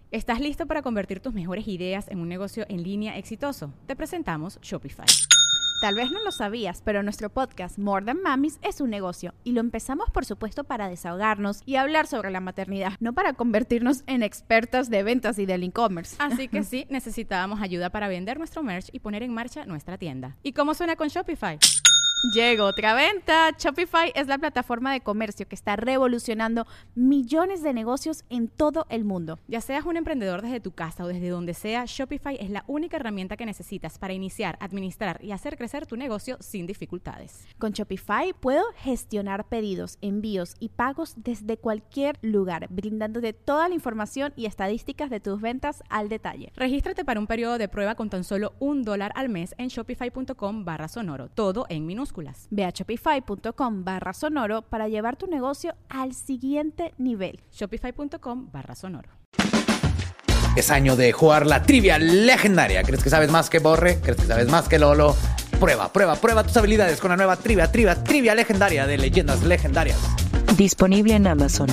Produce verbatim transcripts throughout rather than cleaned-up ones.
¿Estás listo para convertir tus mejores ideas en un negocio en línea exitoso? Te presentamos Shopify. Tal vez no lo sabías, pero nuestro podcast More Than Mamis es un negocio y lo empezamos por supuesto para desahogarnos y hablar sobre la maternidad, no para convertirnos en expertas de ventas y del e-commerce. Así que sí, necesitábamos ayuda para vender nuestro merch y poner en marcha nuestra tienda. ¿Y cómo suena con Shopify? Llegó otra venta. Shopify es la plataforma de comercio que está revolucionando millones de negocios en todo el mundo. Ya seas un emprendedor desde tu casa o desde donde sea, Shopify es la única herramienta que necesitas para iniciar, administrar y hacer crecer tu negocio sin dificultades. Con Shopify puedo gestionar pedidos, envíos y pagos desde cualquier lugar, brindándote toda la información y estadísticas de tus ventas al detalle. Regístrate para un periodo de prueba con tan solo un dólar al mes en shopify.com barra sonoro, todo en minúsculas. Ve a shopify.com barra sonoro para llevar tu negocio al siguiente nivel. Shopify.com barra sonoro. Es año de jugar la trivia legendaria. ¿Crees que sabes más que Borre? ¿Crees que sabes más que Lolo? Prueba, prueba, prueba tus habilidades con la nueva trivia, trivia, trivia legendaria de Leyendas Legendarias. Disponible en Amazon.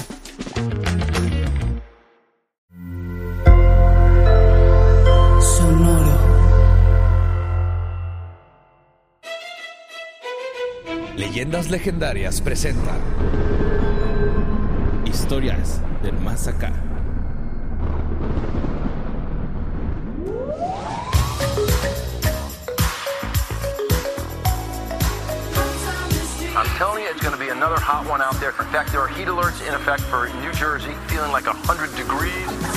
Sonoro. Leyendas Legendarias presenta Historias del Más Acá. I'm telling you, it's going to be another hot one out there. In fact, there are heat alerts in effect for New Jersey, feeling like one hundred degrees.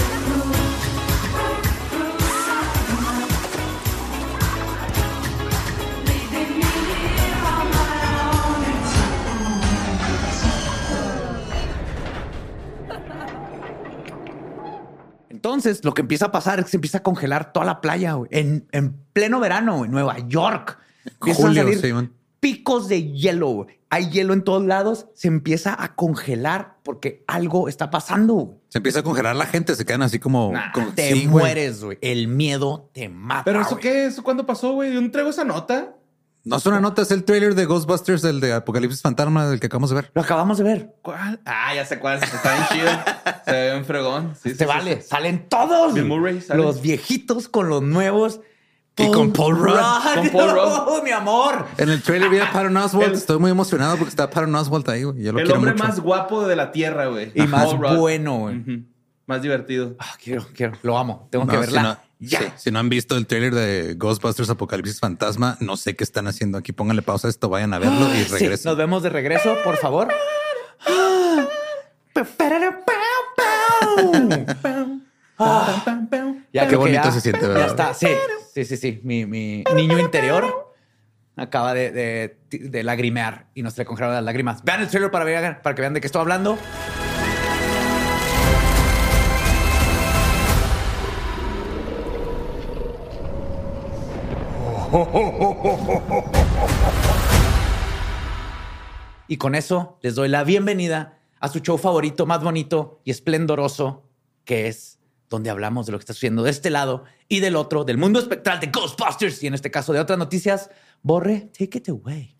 Entonces, lo que empieza a pasar es que se empieza a congelar toda la playa, güey. En, en pleno verano, en Nueva York. Empiezan Julio, a salir sí, man. picos de hielo, güey. Hay hielo en todos lados. Se empieza a congelar porque algo está pasando, güey. Se empieza a congelar la gente, se quedan así como... Nah, como te sí, güey. mueres, güey. El miedo te mata, ¿Pero eso güey. qué? ¿Eso cuándo pasó, güey? Yo no traigo esa nota. No es una nota, es el trailer de Ghostbusters, el de Apocalipsis Fantasma, del que acabamos de ver. Lo acabamos de ver. ¿Cuál? Ah, ya sé cuál. Está bien chido. Se ve bien fregón. Sí, Te sí, vale. sí, sí. Salen todos. Bill güey. Murray sale. Los viejitos con los nuevos. Y con Paul Rudd. Con Paul Rudd. Oh, mi amor. En el trailer vi a Patton Oswalt. El- Estoy muy emocionado porque está Patton Oswalt ahí, güey. Yo lo El quiero hombre mucho. más guapo de la tierra, güey. Y más Paul Rudd. bueno, güey. Ujú. Más divertido. Ah, quiero, quiero. Lo amo. Tengo No, que si verla. no- ya. sí, si no han visto el trailer de Ghostbusters Apocalipsis Fantasma, no sé qué están haciendo aquí. Pónganle pausa a esto, vayan a verlo y Sí, regresen. nos vemos de regreso, por favor. Ah, Pam, pam. ya Qué creo que bonito ya- se siente, Ya ¿verdad? está. Sí, sí, sí, sí. Mi, mi niño interior acaba de, de, de lagrimear y nos trae congeladas las lágrimas. Vean el trailer para, ver, para que vean de qué estoy hablando. Y con eso les doy la bienvenida a su show favorito, más bonito y esplendoroso, que es donde hablamos de lo que está sucediendo de este lado y del otro, del mundo espectral de Ghostbusters y en este caso de otras noticias. Borre, take it away.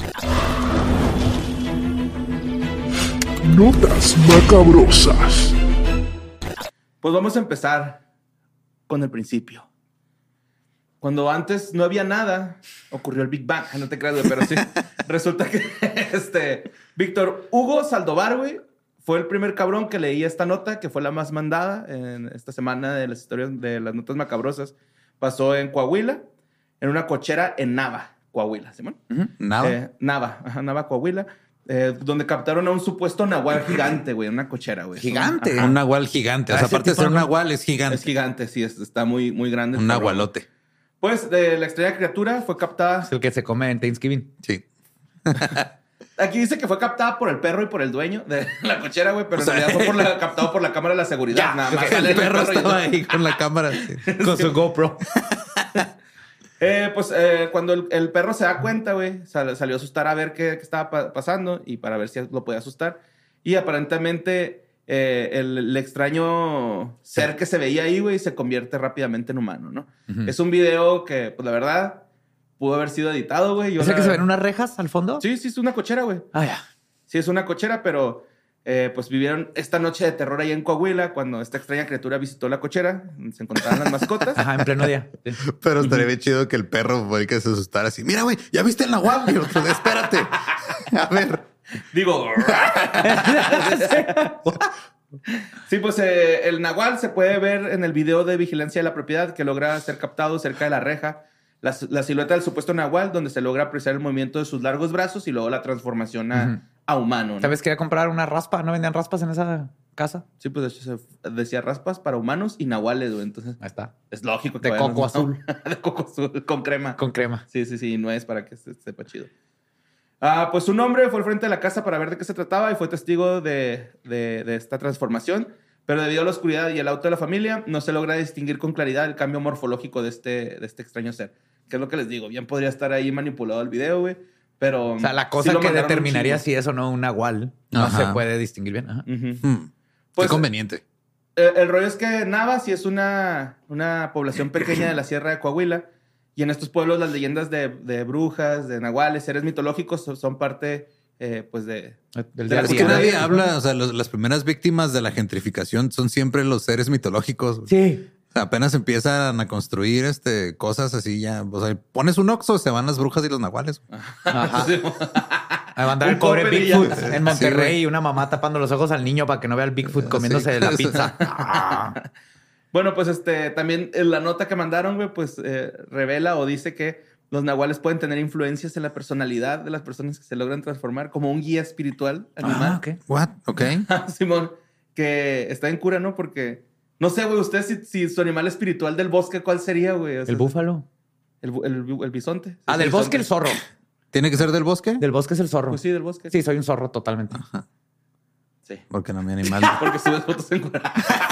Notas macabrosas. Pues vamos a empezar con el principio. Cuando antes no había nada, ocurrió el Big Bang. Ay, no te creas, güey, pero sí. Resulta que este Víctor Hugo Saldovar, güey, fue el primer cabrón que leía esta nota, que fue la más mandada en esta semana de las historias de las notas macabrosas. Pasó en Coahuila, en una cochera en Nava, Coahuila, ¿Simón? Nada. Eh, Nava, ajá, Nava, Coahuila, eh, donde captaron a un supuesto nahual gigante, güey, en una cochera, güey. Gigante. Ajá. Un nahual gigante. O Ah, sea, ese aparte de tipo ser un no- nahual, es gigante. Es gigante, sí, es- está muy, muy grande. el Un cabrón. nahualote. Pues de la extraña criatura fue captada. Es el que se come en Thanksgiving. Sí. Aquí dice que fue captada por el perro y por el dueño de la cochera, güey, pero O sea, en realidad fue por la, captado por la cámara de la seguridad. Ya, nada más. el Sale El perro y- estaba ahí con la cámara. sí. Con su GoPro. Eh, pues eh, cuando el, el perro se da cuenta, güey, sal- salió a asustar a ver qué, qué estaba pa- pasando y para ver si lo podía asustar. Y aparentemente eh, el, el extraño ser que se veía ahí, güey, se convierte rápidamente en humano, ¿no? Ujú. Es un video que, pues la verdad, pudo haber sido editado, güey. Yo ¿Es el la- que se ven unas rejas al fondo? Sí, sí, es una cochera, güey. Ah, ya. Sí, es una cochera, pero Eh, pues vivieron esta noche de terror ahí en Coahuila cuando esta extraña criatura visitó la cochera donde se encontraban las mascotas. Ajá, en pleno día. Sí. Pero estaría bien chido que el perro fue el que se asustara así. Mira, güey, ¿ya viste el nahual? Y otro, espérate. A ver. Digo... Sí, pues eh, el nahual se puede ver en el video de vigilancia de la propiedad que logra ser captado cerca de la reja. La, la silueta del supuesto nahual, donde se logra apreciar el movimiento de sus largos brazos y luego la transformación a, uh-huh. a humano, ¿no? ¿Sabes? Quería comprar una raspa. ¿No vendían raspas en esa casa? Sí, pues de hecho se decía raspas para humanos y nahuales, güey. Entonces, ahí está. Es lógico que de coco azul. De coco azul, con crema. Con crema. Sí, sí, sí. No es para que se, sepa chido. Ah, pues un hombre fue al frente de la casa para ver de qué se trataba y fue testigo de, de, de esta transformación. Pero debido a la oscuridad y el auto de la familia, no se logra distinguir con claridad el cambio morfológico de este, de este extraño ser. Que es lo que les digo. Bien podría estar ahí manipulado el video, güey. Pero... O sea, la cosa sí que determinaría si es o no un nahual no Ajá. se puede distinguir bien. Ajá. Uh-huh. Hmm. Pues, qué conveniente. El, el rollo es que Nava sí es una, una población pequeña de la Sierra de Coahuila. Y en estos pueblos las leyendas de, de brujas, de nahuales, seres mitológicos son, son parte... Eh, pues de... Del de día es que nadie habla, o sea, los, las primeras víctimas de la gentrificación son siempre los seres mitológicos. Sí. O sea, apenas empiezan a construir este, cosas así ya. O sea, pones un Oxxo, se van las brujas y los nahuales. Ajá. A mandar el pobre Bigfoot en Monterrey sí, y una mamá tapando los ojos al niño para que no vea el Bigfoot comiéndose sí, la pizza. Ah. Bueno, pues este también en la nota que mandaron, güey, pues eh, revela o dice que los nahuales pueden tener influencias en la personalidad de las personas que se logran transformar como un guía espiritual animal. Ah, ok. What? Ok. Simón, que está en cura, ¿no? Porque, no sé, güey, usted si, si su animal espiritual del bosque, ¿cuál sería, güey? O sea, el búfalo. El, el, el bisonte. Ah, sí, del el bosque bisonte. el zorro. ¿Tiene que ser del bosque? Del bosque es el zorro. Pues sí, del bosque. Sí, soy un zorro totalmente. Ajá. Sí. Porque no mi animal. Porque subes fotos en cura.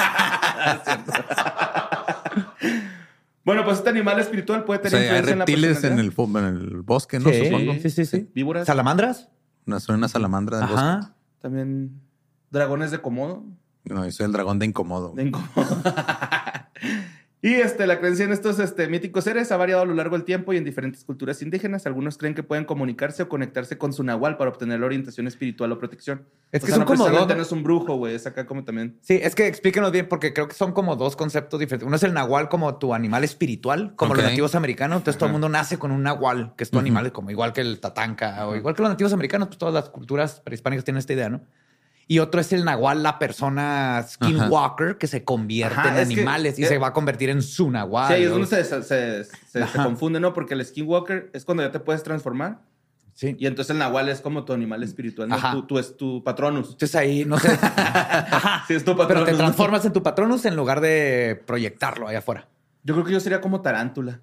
Bueno, pues este animal espiritual puede tener o sea, hay influencia reptiles en la en el, en el bosque, ¿no? Sí, Supongo. sí, sí, sí. Víboras. ¿Salamandras? No, soy una salamandra del Ajá. bosque. También dragones de Komodo. No, yo soy el dragón de incómodo. De incómodo. Y este, la creencia en estos este, míticos seres ha variado a lo largo del tiempo y en diferentes culturas indígenas. Algunos creen que pueden comunicarse o conectarse con su nahual para obtener la orientación espiritual o protección. Es o que sea, son no como precisamente dos. no es un brujo, güey. Es acá como también. Sí, es que explíquenos bien porque creo que son como dos conceptos diferentes. Uno es el nahual como tu animal espiritual, como okay. los nativos americanos. Entonces Ajá. todo el mundo nace con un nahual, que es tu uh-huh. animal, como igual que el tatanca o igual que los nativos americanos. Pues todas las culturas prehispánicas tienen esta idea, ¿no? Y otro es el nahual, la persona skinwalker Ajá. que se convierte Ajá, en animales que, y eh, se va a convertir en su nahual. Sí, ahí es donde se, se, se, se, se confunde, ¿no? Porque el skinwalker es cuando ya te puedes transformar. Sí. Y entonces el nahual es como tu animal espiritual, ¿no? Tú, tú es tu patronus. Entonces ahí, no sé. Ajá. Sí, es tu patronus. Pero te transformas en tu patronus en lugar de proyectarlo allá afuera. Yo creo que yo sería como tarántula.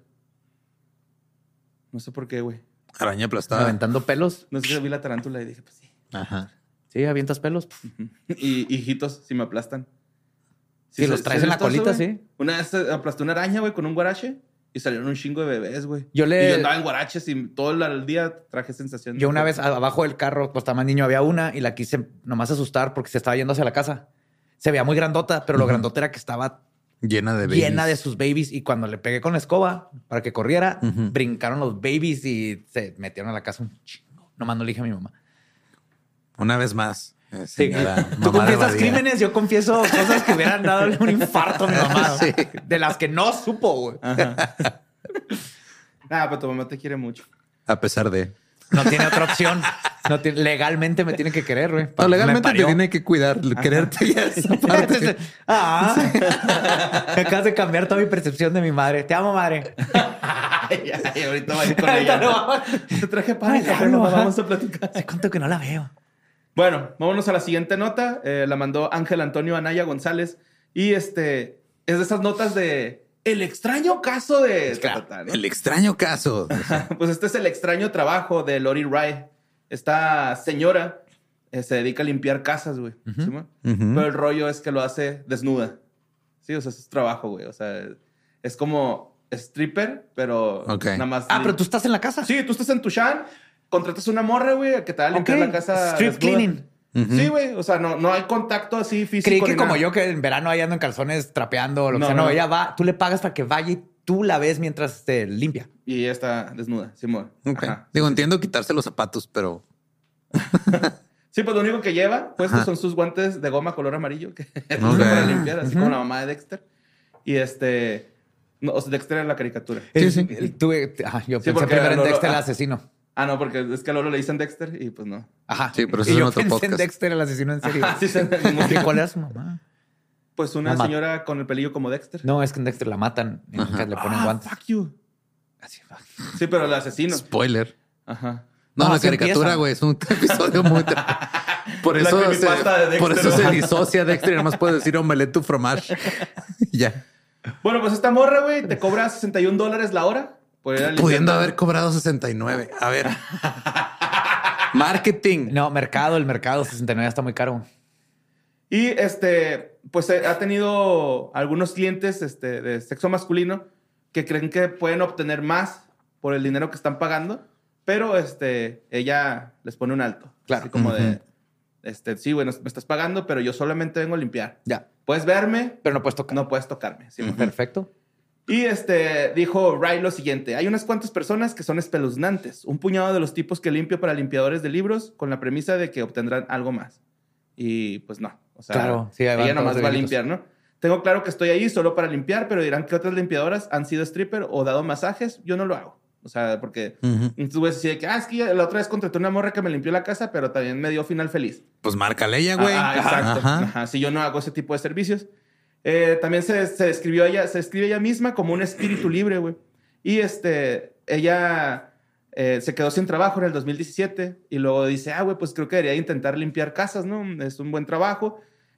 No sé por qué, güey. Araña aplastada. Aventando pelos. No sé si vi la tarántula y dije, pues sí. Ajá. Sí, avientas pelos. Y hijitos, si me aplastan. Si sí, los traes en la colita, eso, sí. Una vez aplasté una araña, güey, con un guarache. Y salieron un chingo de bebés, güey. Yo le... Y yo andaba en guaraches y todo el día traje sensación. Yo una vez abajo del carro, pues estaba más niño, había una y la quise nomás asustar porque se estaba yendo hacia la casa. Se veía muy grandota, pero uh-huh. lo grandota era que estaba... Llena de babies. Llena de sus babies. Y cuando le pegué con la escoba para que corriera, uh-huh. brincaron los babies y se metieron a la casa un chingo. Nomás no le dije a mi mamá. Una vez más. Eh, sí. Tú confiesas crímenes, yo confieso cosas que hubieran dado un infarto a mi mamá. Sí. De las que no supo, güey. Ah, pero tu mamá te quiere mucho. A pesar de... No tiene otra opción. No tiene, legalmente me tiene que querer, güey. No, legalmente te tiene que cuidar. Ajá. Quererte ya esa parte. Ah, sí. Acabas de cambiar toda mi percepción de mi madre. Te amo, madre. Ay, ay, ahorita va a ir con ella. No. Te traje para acá, no, vamos a platicar. Hace cuánto que no la veo. Bueno, vámonos a la siguiente nota. Eh, la mandó Ángel Antonio Anaya González. Y este es de esas notas de... El extraño caso de... Es claro, ¿no? El extraño caso. Pues este es el extraño trabajo de Lori Rai. Esta señora eh, se dedica a limpiar casas, güey. Uh-huh. ¿Sí, uh-huh. Pero el rollo es que lo hace desnuda. Sí, o sea, es trabajo, güey. O sea, es como stripper, pero okay. nada más... Ah, pero tú estás en la casa. Sí, tú estás en tu shan, contratas una morra, güey, que te va a limpiar okay. la casa. Strip desnuda. Cleaning. Uh-huh. Sí, güey. O sea, no, no hay contacto así físico. Creí que como nada. Yo que en verano ahí ando en calzones trapeando o lo que no, sea. No, no, ella va, tú le pagas para que vaya y tú la ves mientras te limpia. Y ella está desnuda, Simón. Okay. Digo, entiendo quitarse los zapatos, pero... Sí, pues lo único que lleva puestos Ajá. son sus guantes de goma color amarillo que Ok. para limpiar, así como la mamá de Dexter. Y este... No, o sea, Dexter era la caricatura. Sí, El- sí. el- tuve, ajá, yo Sí, pensé porque primero en Lolo- Dexter el ah. asecino. Ah, no, porque es que a Lolo le dicen Dexter y pues no. Ajá. Sí, pero eso Y es yo en otro pensé en podcast. Dexter el asesino en serio. Ajá, sí, se- ¿Y cuál era su mamá? Pues una Mamá. señora con el pelillo como Dexter. No, es que en Dexter la matan y nunca le ponen Ah, guantes. fuck you. Así va. Sí, pero el asesino. Spoiler. Ajá. No, No, la así caricatura, empieza. güey, es un episodio muy... tra- Por La eso, se, creepypasta de Dexter, por eso ¿no? se disocia Dexter y nada más puede decir omelette tu fromage. Y ya. Bueno, pues esta morra, güey, te cobra sesenta y un dólares la hora por ir a limpiar. Pudiendo haber cobrado sesenta y nueve. A ver. Marketing. No, mercado, el mercado sesenta y nueve está muy caro. Y este, pues eh, ha tenido algunos clientes este, de sexo masculino que creen que pueden obtener más por el dinero que están pagando, pero este, ella les pone un alto. Claro. Así como de, Ujú. este, sí, bueno, me estás pagando, pero yo solamente vengo a limpiar. Ya. Puedes verme, Pero no puedes tocar. no puedes tocarme. ¿Sí? Perfecto. Y este, dijo Ray lo siguiente. Hay unas cuantas personas que son espeluznantes. Un puñado de los tipos que limpio para limpiadores de libros con la premisa de que obtendrán algo más. Y pues no. O sea, Claro, sí, ahí van ella todos nomás los va a debilitos. limpiar, ¿no? Tengo claro que estoy ahí solo para limpiar, pero dirán que otras limpiadoras han sido stripper o dado masajes. Yo no lo hago. O sea, porque Ujú. tú ves así de que, ah, es que ya la otra vez contraté una morra que me limpió la casa, pero también me dio final feliz. Pues márcale ella, güey. Ah, exacto. Ajá. Ajá, si yo no hago ese tipo de servicios. Eh, también se, se describió ella, se describe ella misma como un espíritu libre, güey. Y este, ella eh, se quedó sin trabajo en el dos mil diecisiete y luego dice, ah, güey, pues creo que debería intentar limpiar casas, ¿no? Es un buen trabajo.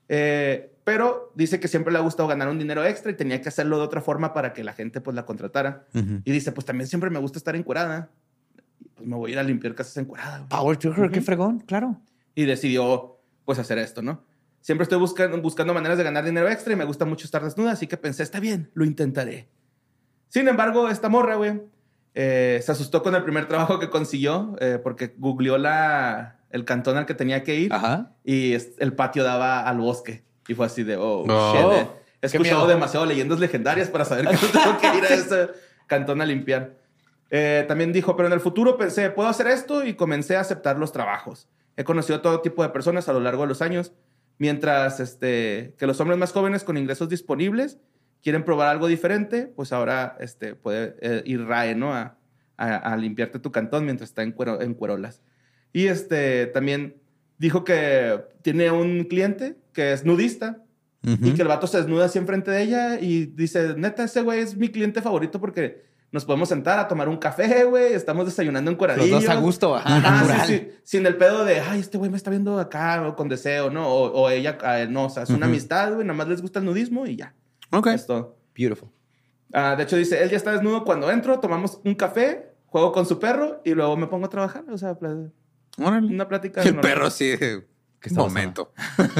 Eh, pero dice que siempre le ha gustado ganar un dinero extra y tenía que hacerlo de otra forma para que la gente pues la contratara. Ujú. Y dice, pues también siempre me gusta estar encuerada. Pues me voy a ir a limpiar casas encuerada, güey. Power to her, qué fregón, claro. Y decidió pues hacer esto, ¿no? Siempre estoy buscando, buscando maneras de ganar dinero extra y me gusta mucho estar desnuda, así que pensé, está bien, lo intentaré. Sin embargo, esta morra, güey, eh, se asustó con el primer trabajo que consiguió eh, porque googleó la, el cantón al que tenía que ir Ajá. y es- el patio daba al bosque. Y fue así de, oh, Oh, shit. eh. He qué escuchado miedo. demasiado leyendas legendarias para saber que no tengo que ir a ese cantón a limpiar. Eh, también dijo, pero en el futuro pensé, puedo hacer esto y comencé a aceptar los trabajos. He conocido todo tipo de personas a lo largo de los años, mientras este, que los hombres más jóvenes con ingresos disponibles quieren probar algo diferente, pues ahora este, puede eh, ir RAE, ¿no? A, a, a limpiarte tu cantón mientras está en, cuero, en cuerolas. Y este, también dijo que tiene un cliente que es nudista Ujú. y que el vato se desnuda así enfrente de ella y dice, neta, ese güey es mi cliente favorito porque nos podemos sentar a tomar un café, güey, estamos desayunando en Los cueradillos. dos a gusto, ajá, Ajá, natural. sí, sí, sin el pedo de, ay, este güey me está viendo acá o con deseo, ¿no? O, o ella, ah, no, o sea, es una Ujú. amistad, güey, nada más les gusta el nudismo y ya. Ok. Es todo. Beautiful. Ah, de hecho, dice, él ya está desnudo cuando entro, tomamos un café, juego con su perro y luego me pongo a trabajar. O sea, pla- Órale. una plática. Y el normal. perro sí. ¿Qué está Momento.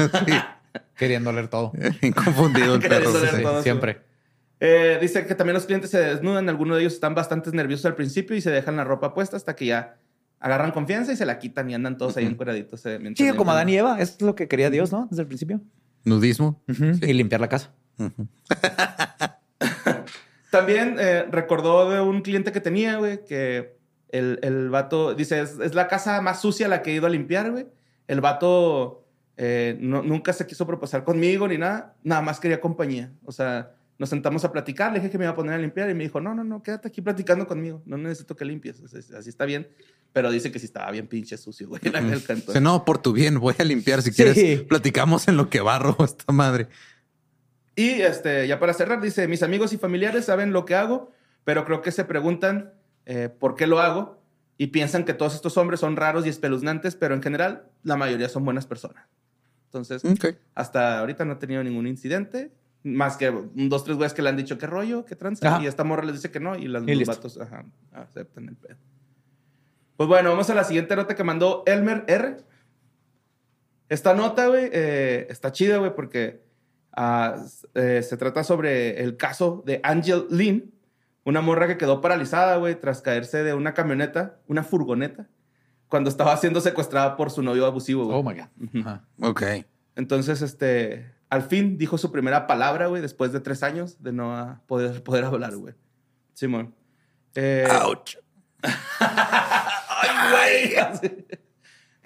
Queriendo leer todo. Inconfundido el perro. Queriendo sí, leer sí. todo. Siempre. Eh, dice que también los clientes se desnudan, algunos de ellos están bastante nerviosos al principio y se dejan la ropa puesta hasta que ya agarran confianza y se la quitan y andan todos ahí encueraditos. Eh, mientras Sí, limpian. como Adán y Eva, es lo que quería Dios, ¿no? Desde el principio. Nudismo. Y limpiar la casa. También eh, recordó de un cliente que tenía, güey, que el, el vato, dice, es, es la casa más sucia la que he ido a limpiar, güey. El vato eh, no- nunca se quiso propasar conmigo ni nada, nada más quería compañía. O sea, nos sentamos a platicar, le dije que me iba a poner a limpiar y me dijo, no, no, no, quédate aquí platicando conmigo, no necesito que limpies, o sea, así está bien. Pero dice que sí estaba bien pinche sucio, güey, en el cantón. Dice, no, por tu bien, voy a limpiar. Si Sí. quieres, platicamos en lo que barro esta madre. Y este, ya para cerrar, dice, mis amigos y familiares saben lo que hago, pero creo que se preguntan eh, por qué lo hago y piensan que todos estos hombres son raros y espeluznantes, pero en general la mayoría son buenas personas. Entonces, Ok. hasta ahorita no he tenido ningún incidente, más que un, dos, tres güeyes que le han dicho qué rollo, qué tranza, Ajá. y esta morra les dice que no, y las Y los listo. vatos ajá, aceptan el pedo. Pues bueno, vamos a la siguiente nota que mandó Elmer R. Esta nota, güey, eh, está chida, güey, porque ah, eh, se trata sobre el caso de Angel Lynn, una morra que quedó paralizada, güey, tras caerse de una camioneta, una furgoneta, cuando estaba siendo secuestrada por su novio abusivo, güey. Oh my God. Ajá. Ok. Entonces, este, al fin dijo su primera palabra, güey, después de tres años de no ah, poder, poder hablar, güey. Simón. Eh, Ouch. ¡Ay, güey!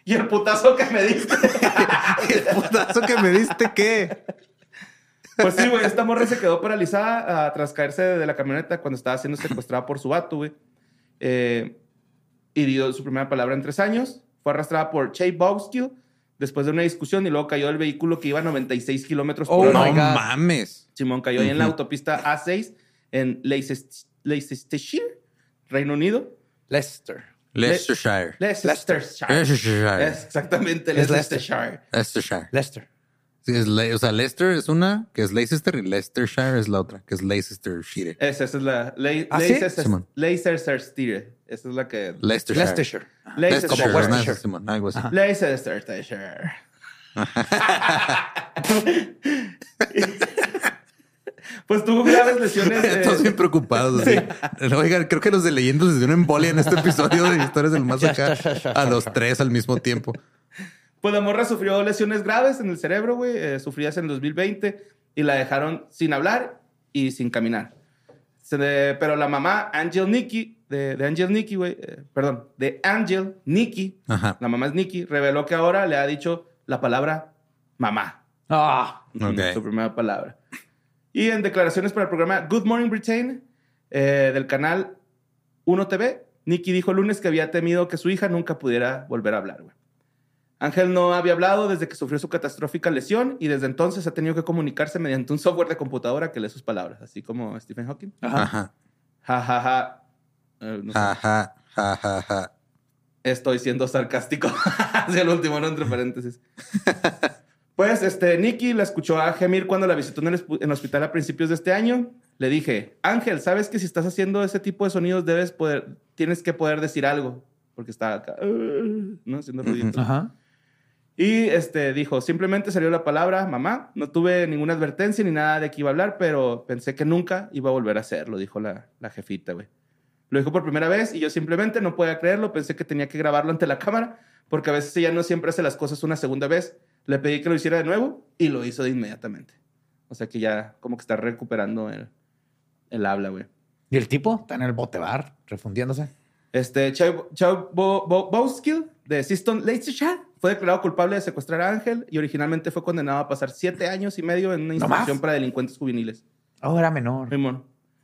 ¿Y el putazo que me diste? ¿El putazo que me diste qué? Pues sí, güey. Esta morra se quedó paralizada uh, tras caerse de la camioneta cuando estaba siendo secuestrada por su vato, güey. Eh, y dio su primera palabra en tres años. Fue arrastrada por Che Bowskill después de una discusión y luego cayó del vehículo que iba a noventa y seis kilómetros por Oh, hora. No mames. Simón cayó ahí en la autopista A seis en Leicester- Leicestershire, Reino Unido. Leicester. Leicestershire. Leicestershire. Leicestershire. Es exactamente Es Leicestershire. Leicestershire. Leicester. Sí, es Le- o sea, Leicester es una, que es Leicester, y Leicestershire es la otra, que es Leicestershire. Esa, esa es la... Le- ¿Ah, sí? Leicester- Simón. Leicestershire. Esa es la que... Leicestershire. Leicestershire. Leicestershire. Leicestershire. Como ¿no? Worcestershire. Simón, algo así. Leicestershire. Pues tuvo graves lesiones. eh, Todos bien preocupados. Así. Oigan, creo que los de leyendas les dio una embolia en este episodio de Historias del Más Acá a los tres al mismo tiempo. Pues la morra sufrió lesiones graves en el cerebro, güey. Eh, sufridas en el dos mil veinte y la dejaron sin hablar y sin caminar. Se de- pero la mamá, Angel Nikki, de, de Angel Nikki, güey, eh, perdón, de Angel Nikki, Ajá. la mamá es Nikki, reveló que ahora le ha dicho la palabra mamá. Ah. Ok. Su primera palabra. Y en declaraciones para el programa Good Morning Britain eh, del canal uno T V, Nikki dijo el lunes que había temido que su hija nunca pudiera volver a hablar, güey. Ángel no había hablado desde que sufrió su catastrófica lesión y desde entonces ha tenido que comunicarse mediante un software de computadora que lee sus palabras, así como Stephen Hawking. Ajá. Ja, ja, ja. Eh, no sé. Ajá. Ja, ja, ja. Estoy siendo sarcástico. Hacia el último, no entre paréntesis. Pues, este, Nikki la escuchó a gemir cuando la visitó en el, en el hospital a principios de este año. Le dije, Ángel, ¿sabes que si estás haciendo ese tipo de sonidos debes poder, tienes que poder decir algo? Porque está acá, uh, ¿no? Haciendo ruiditos. Ajá. Y este, dijo, simplemente salió la palabra mamá. No tuve ninguna advertencia ni nada de que iba a hablar, pero pensé que nunca iba a volver a hacerlo, dijo la, la jefita, güey. Lo dijo por primera vez y yo simplemente no podía creerlo. Pensé que tenía que grabarlo ante la cámara porque a veces ella no siempre hace las cosas una segunda vez. Le pedí que lo hiciera de nuevo y lo hizo de inmediatamente. O sea que ya como que está recuperando el, el habla, güey. ¿Y el tipo? Está en el bote bar, refundiéndose. Este, Chau Chau Bo- Bo- Bowskill de Siston Leicestershire fue declarado culpable de secuestrar a Ángel y originalmente fue condenado a pasar siete años y medio en una institución más? para delincuentes juveniles. Oh, era menor. Simón.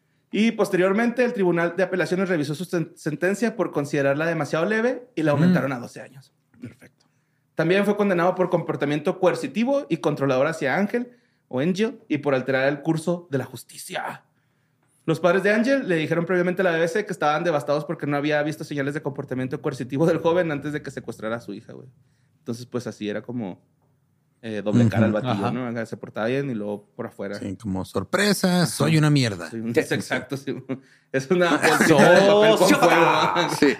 Y posteriormente el Tribunal de Apelaciones revisó su sen- sentencia por considerarla demasiado leve y la aumentaron Mm. a doce años. Perfecto. También fue condenado por comportamiento coercitivo y controlador hacia Ángel o Angel y por alterar el curso de la justicia. Los padres de Ángel le dijeron previamente a la B B C que estaban devastados porque no había visto señales de comportamiento coercitivo del joven antes de que secuestrara a su hija, güey. Entonces, pues así era como eh, doble cara al batillo, Ajá. ¿no? Acá se portaba bien y luego por afuera. Sí, como sorpresa, soy una mierda. Sí, un- exacto, sí. Es una bolsita de papel con fuego. Sí.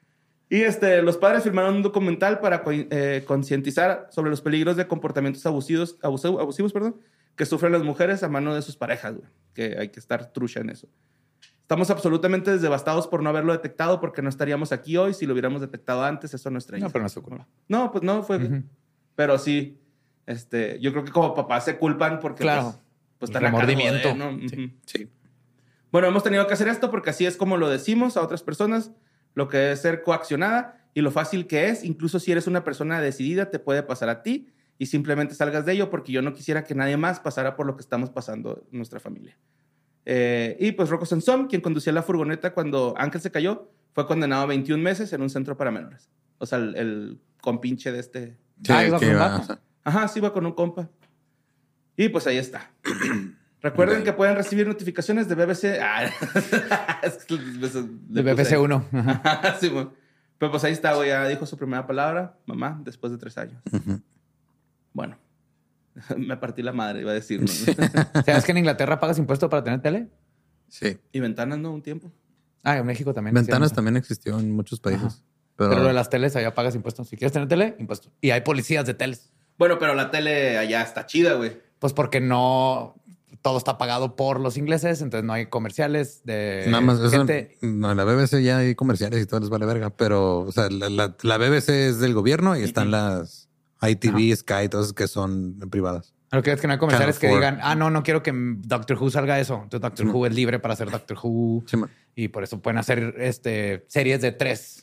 Y este, los padres firmaron un documental para co- eh, concientizar sobre los peligros de comportamientos abusivos, abusivo- abusivos perdón, que sufren las mujeres a mano de sus parejas, güey. Que hay que estar trucha en eso. Estamos absolutamente devastados por no haberlo detectado porque no estaríamos aquí hoy si lo hubiéramos detectado antes. Eso no es No, pero no es su culpa. No, pues no, fue... Ujú. Pero sí, este, yo creo que como papás se culpan porque Claro. pues, pues El están a cargo remordimiento. de, ¿no? Sí. Ujú. Sí. Bueno, hemos tenido que hacer esto porque así es como lo decimos a otras personas, lo que es ser coaccionada y lo fácil que es. Incluso si eres una persona decidida, te puede pasar a ti y simplemente salgas de ello porque yo no quisiera que nadie más pasara por lo que estamos pasando en nuestra familia. Eh, y pues Rocco Sansom, quien conducía la furgoneta cuando Ángel se cayó, fue condenado a veintiún meses en un centro para menores. O sea, el, el compinche de este... Sí, Ah, iba que con un iba, vato. o sea, Ajá, sí iba con un compa. Y pues ahí está. Recuerden Ok. que pueden recibir notificaciones de B B C. Ah, es que les- les- De le B B C puse- uno. Ajá. Sí, bueno. Pero pues ahí está, güey. Ya dijo su primera palabra, mamá, después de tres años. ujú. Bueno, me partí la madre, iba a decir. ¿no? ¿Sabes que en Inglaterra pagas impuesto para tener tele? Sí. Y ventanas, ¿no? Un tiempo. Ah, en México también. Ventanas hacían también existió en muchos países. Ajá. Pero, eso. Pero lo de las teles, allá pagas impuestos. Si quieres tener tele, impuesto. Y hay policías de teles. Bueno, pero la tele allá está chida, güey. Pues porque no... Todo está pagado por los ingleses, entonces no hay comerciales de nada más, eso, gente. no, en la B B C ya hay comerciales y todo les vale verga, pero o sea, la, la, la B B C es del gobierno y están las I T V, Sky, todas esas que son privadas. Lo que es que no hay comerciales que Channel digan, ah, no, no quiero que Doctor Who salga eso. Entonces Doctor Who es libre para hacer Doctor Who Sí, man. y por eso pueden hacer este, series de tres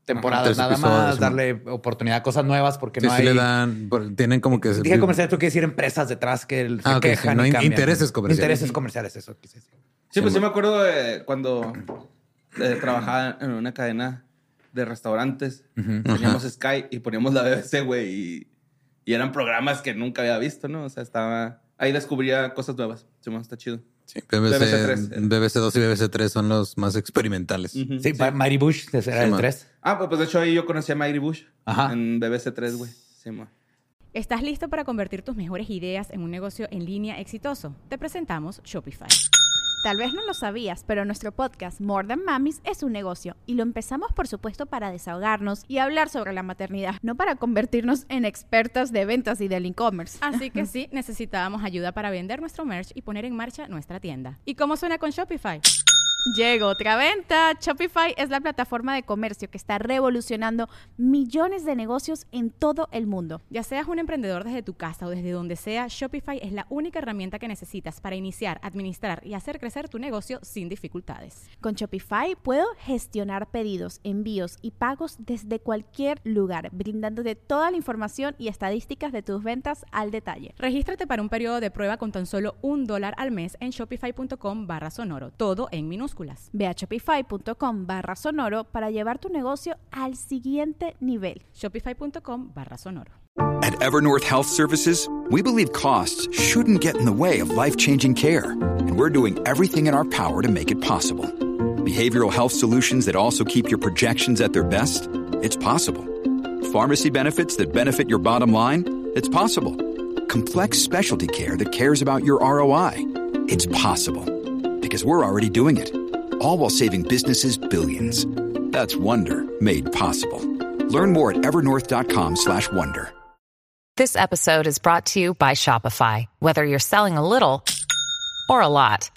temporadas Tres nada episodios, más, sí. darle oportunidad a cosas nuevas porque Sí, no sí hay... le dan, por- tienen como que... Dije comerciales, tú quieres decir empresas detrás que se Ah, ok, sí, quejan no, y in- cambian. intereses comerciales. Intereses comerciales, eso quise decir. Sí, pues sí me acuerdo de cuando eh, trabajaba en una cadena de restaurantes. Teníamos Sky y poníamos la B B C, güey, y, y eran programas que nunca había visto, ¿no? O sea, estaba... Ahí descubría cosas nuevas. Sí, está chido. Sí, B B C, B B C tres. B B C dos y B B C tres son los más experimentales. Ujú, Sí, Mighty Bush, ese era Sí, el man. tres. Ah, pues, pues de hecho ahí yo conocí a Mighty Bush. Ajá. En B B C tres, güey. Sí, man. ¿Estás listo para convertir tus mejores ideas en un negocio en línea exitoso? Te presentamos Shopify. Tal vez no lo sabías, pero nuestro podcast More Than Mamis es un negocio y lo empezamos por supuesto para desahogarnos y hablar sobre la maternidad, no para convertirnos en expertas de ventas y del e-commerce. Así que sí, necesitábamos ayuda para vender nuestro merch y poner en marcha nuestra tienda. ¿Y cómo suena con Shopify? Llegó otra venta. Shopify es la plataforma de comercio que está revolucionando millones de negocios en todo el mundo. Ya seas un emprendedor desde tu casa o desde donde sea, Shopify es la única herramienta que necesitas para iniciar, administrar y hacer crecer tu negocio sin dificultades. Con Shopify puedo gestionar pedidos, envíos y pagos desde cualquier lugar, brindándote toda la información y estadísticas de tus ventas al detalle. Regístrate para un periodo de prueba con tan solo un dólar al mes en shopify.com barra sonoro, todo en minúsculas. Ve a shopify.com barra sonoro para llevar tu negocio al siguiente nivel. Shopify.com barra sonoro. At Evernorth Health Services, we believe costs shouldn't get in the way of life-changing care, and we're doing everything in our power to make it possible. Behavioral health solutions that also keep your projections at their best? It's possible. Pharmacy benefits that benefit your bottom line? It's possible. Complex specialty care that cares about your R O I? It's possible. Because we're already doing it. All while saving businesses billions. That's Wonder made possible. Learn more at evernorth.com slash wonder. This episode is brought to you by Shopify. Whether you're selling a little or a lot,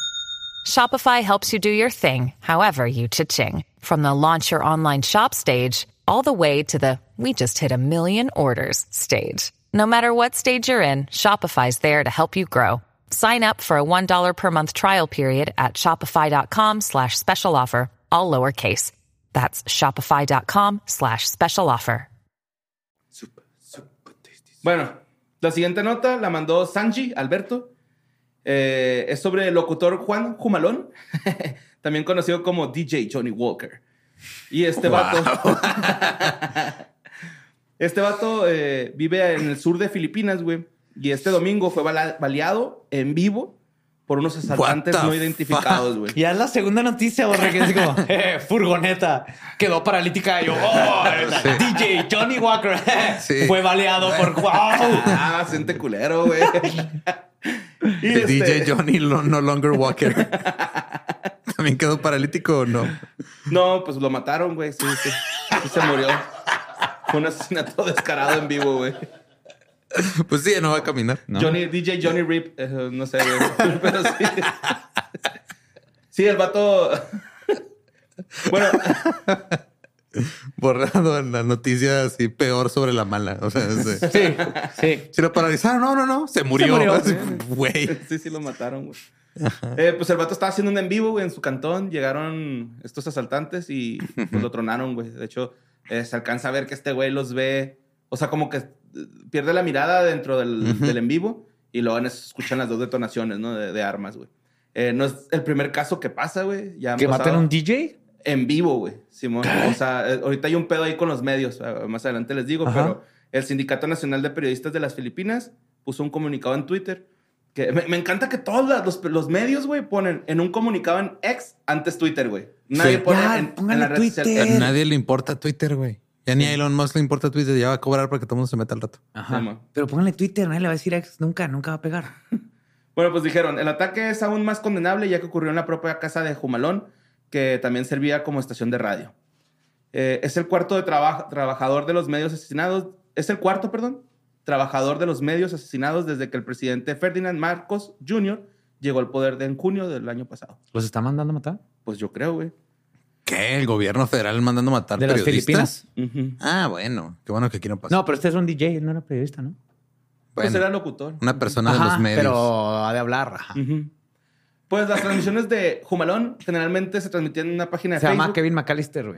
Shopify helps you do your thing, however you cha-ching. From the launch your online shop stage, all the way to the we just hit a million orders stage. No matter what stage you're in, Shopify's there to help you grow. Sign up for a one dollar per month trial period at shopify.com slash special offer, all lowercase. That's shopify.com slash special offer. Bueno, la siguiente nota la mandó Sanji Alberto. Eh, es sobre el locutor Juan Jumalón, también conocido como D J Johnny Walker. Y este Wow. vato... este vato eh, vive en el sur de Filipinas, güey. Y este domingo fue bala- baleado en vivo por unos asaltantes What the no identificados, güey. Ya es la segunda noticia, borre, que es como, eh, furgoneta, quedó paralítica. Y yo, oh, D J Johnny Walker Sí. fue baleado por wow. Ah, siente culero, güey. Y El este- D J Johnny no, no longer Walker. ¿También quedó paralítico o no? No, pues lo mataron, güey. Sí, sí. Sí se murió. Fue un asesinato descarado en vivo, güey. Pues sí, no va a caminar. ¿no? Johnny, D J Johnny Rip, eh, no sé, güey. Pero sí. Sí, el vato. Bueno, Borrado en la noticia así peor sobre la mala. O sea, ese- Sí, sí. si lo paralizaron, no, no, no, se murió. murió. Así, Güey. sí, sí lo mataron, güey. Eh, pues el vato estaba haciendo un en vivo, güey, en su cantón. Llegaron estos asaltantes y pues, lo tronaron, güey. De hecho, eh, se alcanza a ver que este güey los ve. O sea, como que eh, pierde la mirada dentro del, Ujú. del en vivo y luego en eso escuchan las dos detonaciones, ¿no? De, de armas, güey. Eh, no es el primer caso que pasa, güey. Ya han ¿Que pasado maten a un D J? en vivo, güey. Simón. O sea, eh, ahorita hay un pedo ahí con los medios. eh, Más adelante les digo, Ajá. pero el Sindicato Nacional de Periodistas de las Filipinas puso un comunicado en Twitter. Que me, me encanta que todos la- los, los medios, güey, ponen en un comunicado en X antes Twitter, güey. Nadie Sí. pone Ya, en, en póngale la red social. Twitter. A nadie le importa Twitter, güey. Ya ni a Elon Musk le importa Twitter. Ya va a cobrar para que todo el mundo se meta al rato. Ajá. Sí, man. Pero póngale Twitter, nadie le va a decir ex, nunca, nunca va a pegar. Bueno, pues dijeron, el ataque es aún más condenable ya que ocurrió en la propia casa de Jumalón, que también servía como estación de radio. Eh, es el cuarto de traba- trabajador de los medios asesinados. Es el cuarto, perdón, trabajador de los medios asesinados desde que el presidente Ferdinand Marcos junior llegó al poder de en junio del año pasado. ¿Los está mandando a matar? Pues yo creo, güey. ¿Qué? ¿El gobierno federal mandando matar De las periodistas? Filipinas. Ujú. Ah, bueno. Qué bueno que aquí no pasa. No, pero este es un D J, él no era periodista, ¿no? Pues Bueno, era locutor. una persona de Ajá, los medios. pero ha de hablar. Ajá. Ujú. Pues las transmisiones de Jumalón generalmente se transmitían en una página de Se llama Facebook. Kevin McAllister, güey.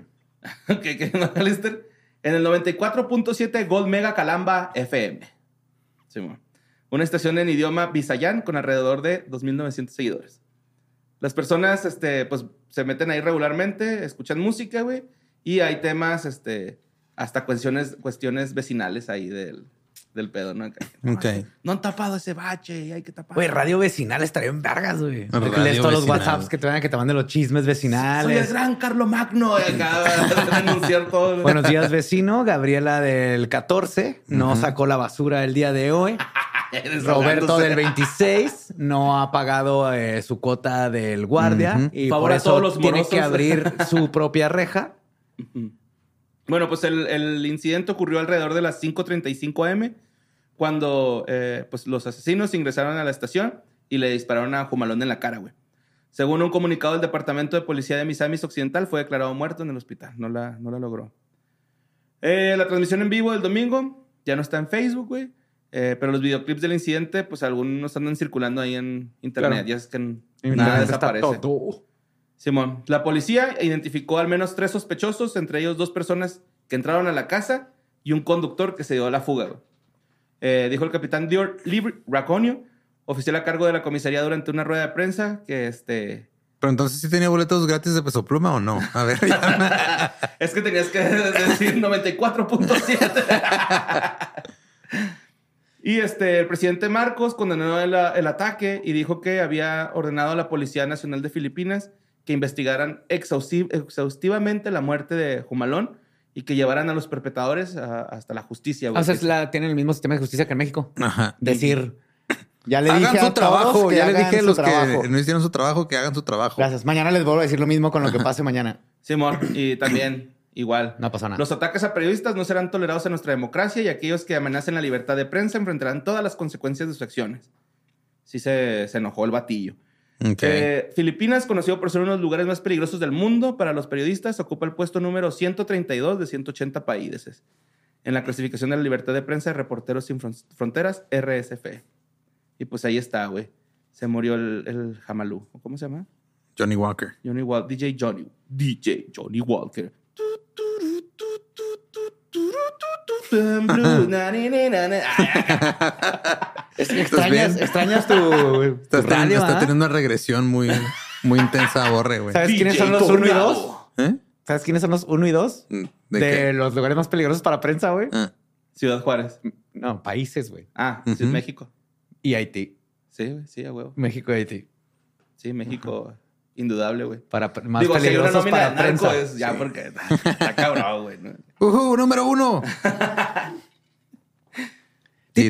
¿Qué, qué, McAllister? En el noventa y cuatro punto siete Gold Mega Calamba F M. Sí, bueno. Una estación en idioma Visayan con alrededor de dos mil novecientos seguidores. Las personas, este, pues, se meten ahí regularmente, escuchan música, güey, y hay temas, este, hasta cuestiones, cuestiones vecinales ahí del, del pedo, ¿no? Ok. No han tapado ese bache y hay que tapar. Güey, radio vecinal estaría en vergas, güey. Radio Lees todos los vecinal. WhatsApps que te van a que te manden los chismes vecinales. Soy el gran Carlo Magno. Y acá de denunciar todo. Buenos días, vecino. Gabriela del catorce no Ujú. sacó la basura el día de hoy. Roberto del veintiséis no ha pagado eh, su cuota del guardia Ujú. y Favor por a eso todos los tiene morosos. que abrir su propia reja. Bueno, pues el, el incidente ocurrió alrededor de las cinco treinta y cinco eme cuando eh, pues los asesinos ingresaron a la estación y le dispararon a Jumalón en la cara, güey. Según un comunicado del Departamento de Policía de Misamis Occidental, fue declarado muerto en el hospital. No la, no la logró. Eh, la transmisión en vivo del domingo ya no está en Facebook, güey. Eh, pero los videoclips del incidente, pues algunos andan circulando ahí en internet. Claro. Ya es que nada Internet está desaparece. todo. Simón, la policía identificó al menos tres sospechosos, entre ellos dos personas que entraron a la casa y un conductor que se dio a la fuga, güey. Eh, dijo el capitán Dior Libri Raconio, oficial a cargo de la comisaría durante una rueda de prensa, que este... Pero entonces, ¿sí tenía boletos gratis de Peso Pluma o no? A ver, ya. Es que tenías que decir noventa y cuatro punto siete. Y este, el presidente Marcos condenó el, el ataque y dijo que había ordenado a la Policía Nacional de Filipinas que investigaran exhaustiv exhaustivamente la muerte de Jumalón y que llevaran a los perpetradores a, hasta la justicia. O sea, es la, tienen el mismo sistema de justicia que en México. Ajá. Decir, ya le hagan dije su a trabajo. todos que Ya les hagan dije a su los trabajo. que no hicieron su trabajo que hagan su trabajo. Gracias. Mañana les vuelvo a decir lo mismo con lo que pase mañana. Simón, y también igual. No pasó nada. Los ataques a periodistas no serán tolerados en nuestra democracia y aquellos que amenacen la libertad de prensa enfrentarán todas las consecuencias de sus acciones. Sí se, se enojó el batillo. Ok. Eh, Filipinas, conocido por ser uno de los lugares más peligrosos del mundo para los periodistas, ocupa el puesto número ciento treinta y dos de ciento ochenta países en la clasificación de la libertad de prensa de Reporteros Sin Fronteras, R S F. Y pues ahí está, güey. Se murió el, el Jamalú. ¿Cómo se llama? Johnny Walker. Johnny Walker. D J Johnny. D J Johnny Walker. Es que extrañas, bien? extrañas tu, tu Estás teniendo, radio, está ¿ah? teniendo una regresión muy, muy intensa a Borre, güey. ¿Sabes D J quiénes son los uno y Tornado. dos? ¿Eh? ¿Sabes quiénes son los uno y dos? ¿De, De, qué? los lugares más peligrosos para prensa, güey. Ah. Ciudad Juárez. No, países, güey. Ah, sí, es Ujú. México. Y Haití. Sí, güey, sí, a huevo. México y Haití. Sí, México, indudable, güey. Para pre- más Digo, si hay una peligrosos nómina para de narco prensa. es ya Sí. porque está cabrón, güey. ¿no? Ujú, número uno. Sí.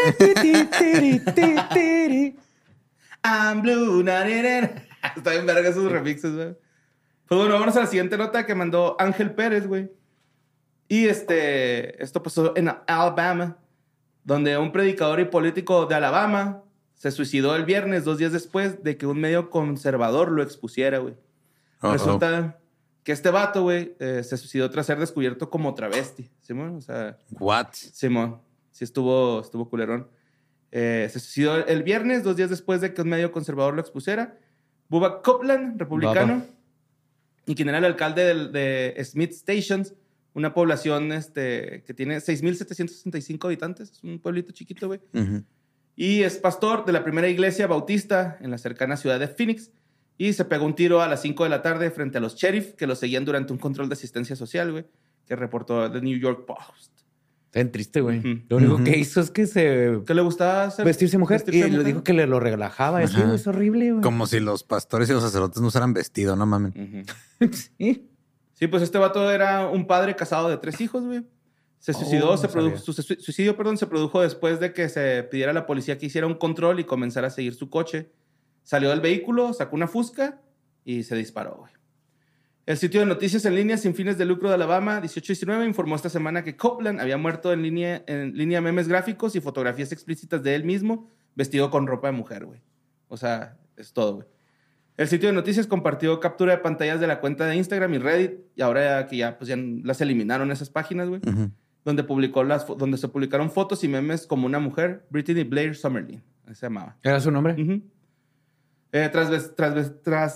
I'm blue, na, na, na. Está bien verga esos remixes, güey. Pues bueno, vamos a la siguiente nota que mandó Ángel Pérez, güey. Y este, esto pasó en Alabama, donde un predicador y político de Alabama se suicidó el viernes, dos días después de que un medio conservador lo expusiera, güey. Uh-oh. Resulta que este vato, güey, eh, se suicidó tras ser descubierto como travesti. ¿Simón? O sea, What? Simón. Sí estuvo, estuvo culerón. Eh, se suicidó el viernes, dos días después de que un medio conservador lo expusiera. Bubba Copeland, republicano, Bubba. y quien era el alcalde del- de Smith Stations, una población este, que tiene seis mil setecientos sesenta y cinco habitantes. Es un pueblito chiquito, güey. Ujú. Y es pastor de la primera iglesia bautista en la cercana ciudad de Phoenix. Y se pegó un tiro a las cinco de la tarde frente a los sheriff que lo seguían durante un control de asistencia social, güey, que reportó The New York Post. Está bien triste, güey. Ujú. Lo único Ujú. que hizo es que se... ¿Qué le gustaba hacer? vestirse mujer. Vestirse y le mujer. dijo que le lo relajaba. Así, Ajá. güey, es horrible, güey. Como si los pastores y los sacerdotes no usaran vestido, no mamen. Ujú. Sí. Sí, pues este vato era un padre casado de tres hijos, güey. Se suicidó, Oh, se no produjo, sabía. su su- suicidio, perdón, se produjo después de que se pidiera a la policía que hiciera un control y comenzara a seguir su coche. Salió del vehículo, sacó una fusca y se disparó, güey. El sitio de noticias en línea sin fines de lucro de Alabama, dieciocho diecinueve, informó esta semana que Copeland había muerto en línea, en línea memes gráficos y fotografías explícitas de él mismo vestido con ropa de mujer, güey. O sea, es todo, güey. El sitio de noticias compartió captura de pantallas de la cuenta de Instagram y Reddit, y ahora que ya, pues ya las eliminaron esas páginas, güey, Ujú. donde, publicó las, fo- donde se publicaron fotos y memes como una mujer, Brittany Blair Summerlin, así se llamaba. ¿Era su nombre? Ujú. Eh, tras, ves- tras, ves- tras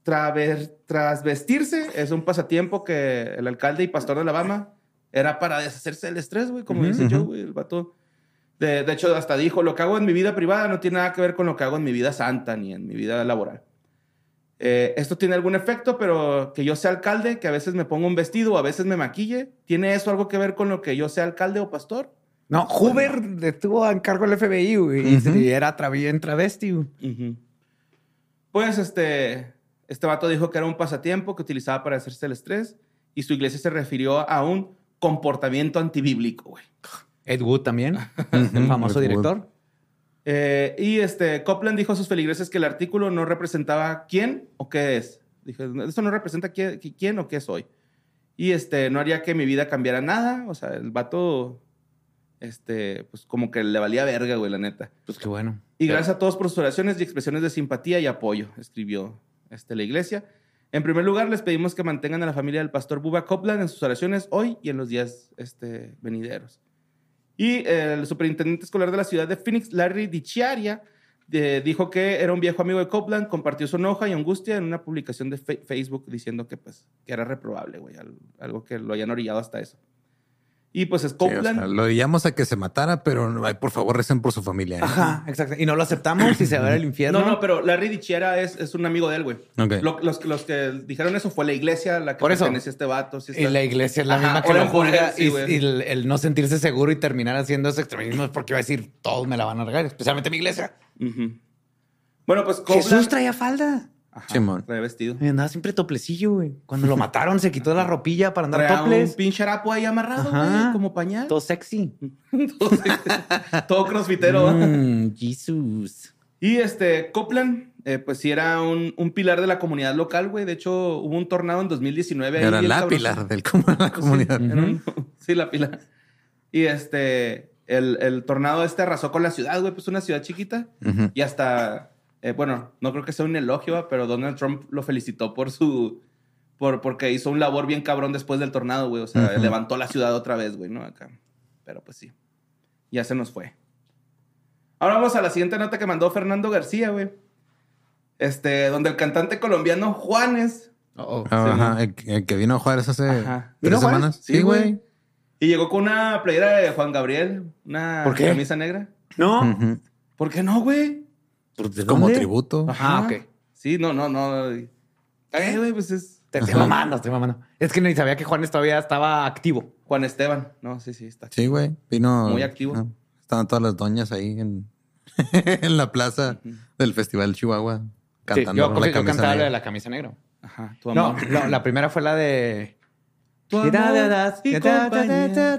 traver, trasvestirse es un pasatiempo que el alcalde y pastor de Alabama era para deshacerse del estrés, güey, como uh-huh, dice uh-huh. Joe, güey, el vato. De, de hecho, hasta dijo, lo que hago en mi vida privada no tiene nada que ver con lo que hago en mi vida santa ni en mi vida laboral. Eh, esto tiene algún efecto, pero que yo sea alcalde, que a veces me ponga un vestido o a veces me maquille, ¿tiene eso algo que ver con lo que yo sea alcalde o pastor? No, Hoover bueno. estuvo en cargo del F B I, güey, uh-huh. y era tra- travesti, güey. Uh-huh. Pues este, este vato dijo que era un pasatiempo que utilizaba para hacerse el estrés y su iglesia se refirió a un comportamiento antibíblico, güey. Ed Wood también, el famoso Ed director. Wood. Eh, y este, Copeland dijo a sus feligreses que el artículo no representaba quién o qué es. Dijo, esto no representa quién, quién o qué soy. Y este, no haría que mi vida cambiara nada. O sea, el vato, este, pues como que le valía verga, güey, la neta. Pues qué bueno. Y gracias a todos por sus oraciones y expresiones de simpatía y apoyo, escribió este, la iglesia. En primer lugar, les pedimos que mantengan a la familia del pastor Bubba Copeland en sus oraciones hoy y en los días este, venideros. Y el superintendente escolar de la ciudad de Phoenix, Larry DiChiaria, eh, dijo que era un viejo amigo de Copeland, compartió su enoja y angustia en una publicación de fe- Facebook diciendo que, pues, que era reprobable, güey, algo que lo hayan orillado hasta eso. Y pues es Copeland. Sí, o sea, lo orillamos a que se matara, pero ay, por favor recen por su familia. ¿eh? Ajá, exacto. Y no lo aceptamos y se va al infierno. No, no, pero Larry DiChiaria es, es un amigo de él, güey. Okay. Lo, los, los que dijeron eso fue la iglesia, la que por eso pertenece a este vato. Sí está... Y la iglesia es la Ajá, misma que lo juzga. sí, y, y el, el no sentirse seguro y terminar haciendo ese extremismo es porque va a decir, todos me la van a regar, especialmente mi iglesia. Uh-huh. Bueno, pues Copeland... Jesús traía falda. Ajá, Simón. traía vestido. Y andaba siempre toplecillo, güey. Cuando lo mataron, se quitó la ropilla para andar Traía toples. un pinche harapo ahí amarrado, güey, como pañal. Todo sexy. todo, todo crossfitero. Mm, Jesús. Y este, Copeland, eh, pues sí era un, un pilar de la comunidad local, güey. De hecho, hubo un tornado en dos mil diecinueve. Era ahí la cabroso. pilar del de la comunidad. Sí, era un- sí, la pilar. Y este, el, el tornado este arrasó con la ciudad, güey. Pues una ciudad chiquita. Uh-huh. Y hasta, eh, bueno, no creo que sea un elogio, pero Donald Trump lo felicitó por su... Por, porque hizo un labor bien cabrón después del tornado, güey. O sea, Uh-huh. levantó la ciudad otra vez, güey, ¿no? Acá. Pero pues sí. Ya se nos fue. Ahora vamos a la siguiente nota que mandó Fernando García, güey. Este, donde el cantante colombiano Juanes... Oh, Ajá, el, el que vino a Juárez hace Ajá. tres ¿Vino Juárez? semanas. Sí, güey. Y llegó con una playera de Juan Gabriel, una ¿Por qué? camisa negra. No. Ujú. ¿Por qué no, güey? ¿De Como dónde? tributo. Ah, ok. Sí, no, no, no. Eh, güey, pues es Te estoy mamando, estoy mamando. Es que ni sabía que Juanes todavía estaba activo. Juan Esteban. No, sí, sí, está. Sí, güey. Vino. Muy activo. ah, estaban todas las doñas ahí en, en la plaza del Festival Chihuahua Sí, cantando yo, la yo camisa cantaba la negra. de la camisa negra. Ajá, tu No, amor. no, la primera fue la de... Tu amor y compañía.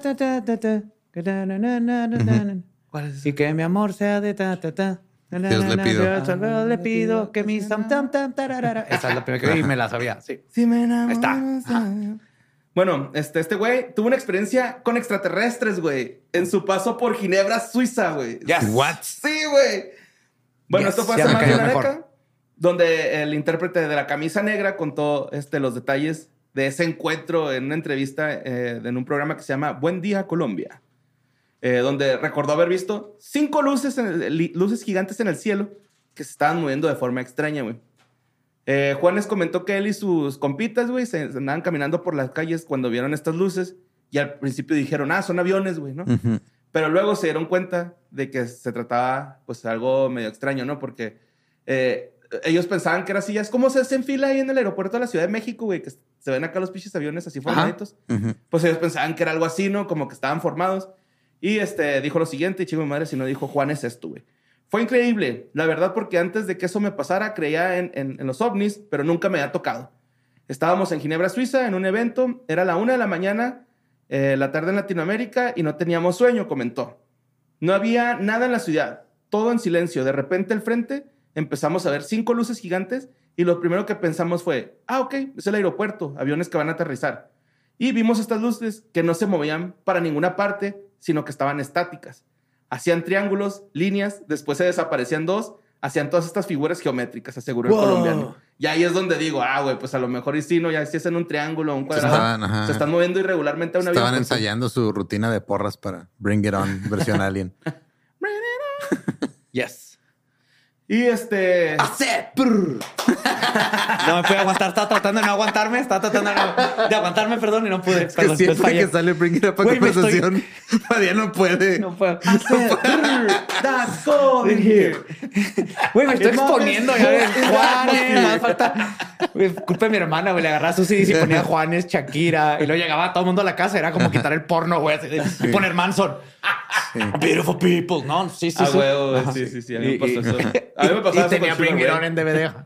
¿Cuál es esa? Y que mi amor sea de ta, ta, ta. Dios le pido. Yo solo le pido que mi tam, tam, tam, tararara. Esa es la primera que vi y me la sabía, sí. Si me enamoro, Ahí está. Ajá. Bueno, este, este güey tuvo una experiencia con extraterrestres, güey. En su paso por Ginebra, Suiza, güey. Yes. What? Sí, güey. Bueno, Yes, esto fue ya hace me más de cayó una mejor. década, donde el intérprete de la camisa negra contó este, los detalles de ese encuentro en una entrevista eh, en un programa que se llama Buen Día Colombia, eh, donde recordó haber visto cinco luces, en el- li- luces gigantes en el cielo que se estaban moviendo de forma extraña, güey. Eh, Juanes comentó que él y sus compitas, güey, se se andaban caminando por las calles cuando vieron estas luces y al principio dijeron, ah, son aviones, güey, ¿no? Ujú. Pero luego se dieron cuenta de que se trataba, pues, de algo medio extraño, ¿no? Porque eh, ellos pensaban que era así. Es como se hace en fila ahí en el aeropuerto de la Ciudad de México, güey, que se ven acá los pinches aviones así formaditos. Ujú. Pues ellos pensaban que era algo así, ¿no? Como que estaban formados. Y este, dijo lo siguiente, y chico mi madre, si no dijo Juan es esto, güey. Fue increíble, la verdad, porque antes de que eso me pasara, creía en, en, en los ovnis, pero nunca me había tocado. Estábamos en Ginebra, Suiza, en un evento. Era la una de la mañana, eh, la tarde en Latinoamérica, y no teníamos sueño, comentó. No había nada en la ciudad, todo en silencio. De repente, al frente, empezamos a ver cinco luces gigantes, y lo primero que pensamos fue, ah, ok, es el aeropuerto, aviones que van a aterrizar. Y vimos estas luces que no se movían para ninguna parte, sino que estaban estáticas. Hacían triángulos, líneas, después se desaparecían dos, hacían todas estas figuras geométricas, aseguró el Wow. colombiano. Y ahí es donde digo, ah, güey, pues a lo mejor y sí, ¿no? Ya si es en un triángulo, un cuadrado, estaban, ajá. se están moviendo irregularmente a un Estaban avión. pues, ensayando su rutina de porras para Bring It On, versión Alien. Yes. Y este... Hace. prr. No me pude aguantar. Estaba tratando de no aguantarme. Estaba tratando de, no- de aguantarme, perdón, y no pude. Es que Perdón, siempre fallé. que sale Bring It Up a Güey, me conversación, Fabián no puede. No puedo. That's cold in here. Güey, me estoy It's exponiendo. not- Ya ves, it's not Juanes, here. nada más falta. Güey, culpa de mi hermana, güey. Le agarraba sus C Ds y ponía Juanes, Shakira. Y luego llegaba todo el mundo a la casa. Era como quitar el porno, güey. así de Poner Manson. Beautiful people. No, sí, sí, Ah, sí. huevo, Ajá, sí, sí, sí. A mí me Y- pasó y- eso. A mí me pasó Y eso tenía con Sugar Bring It Ray. On en D V D.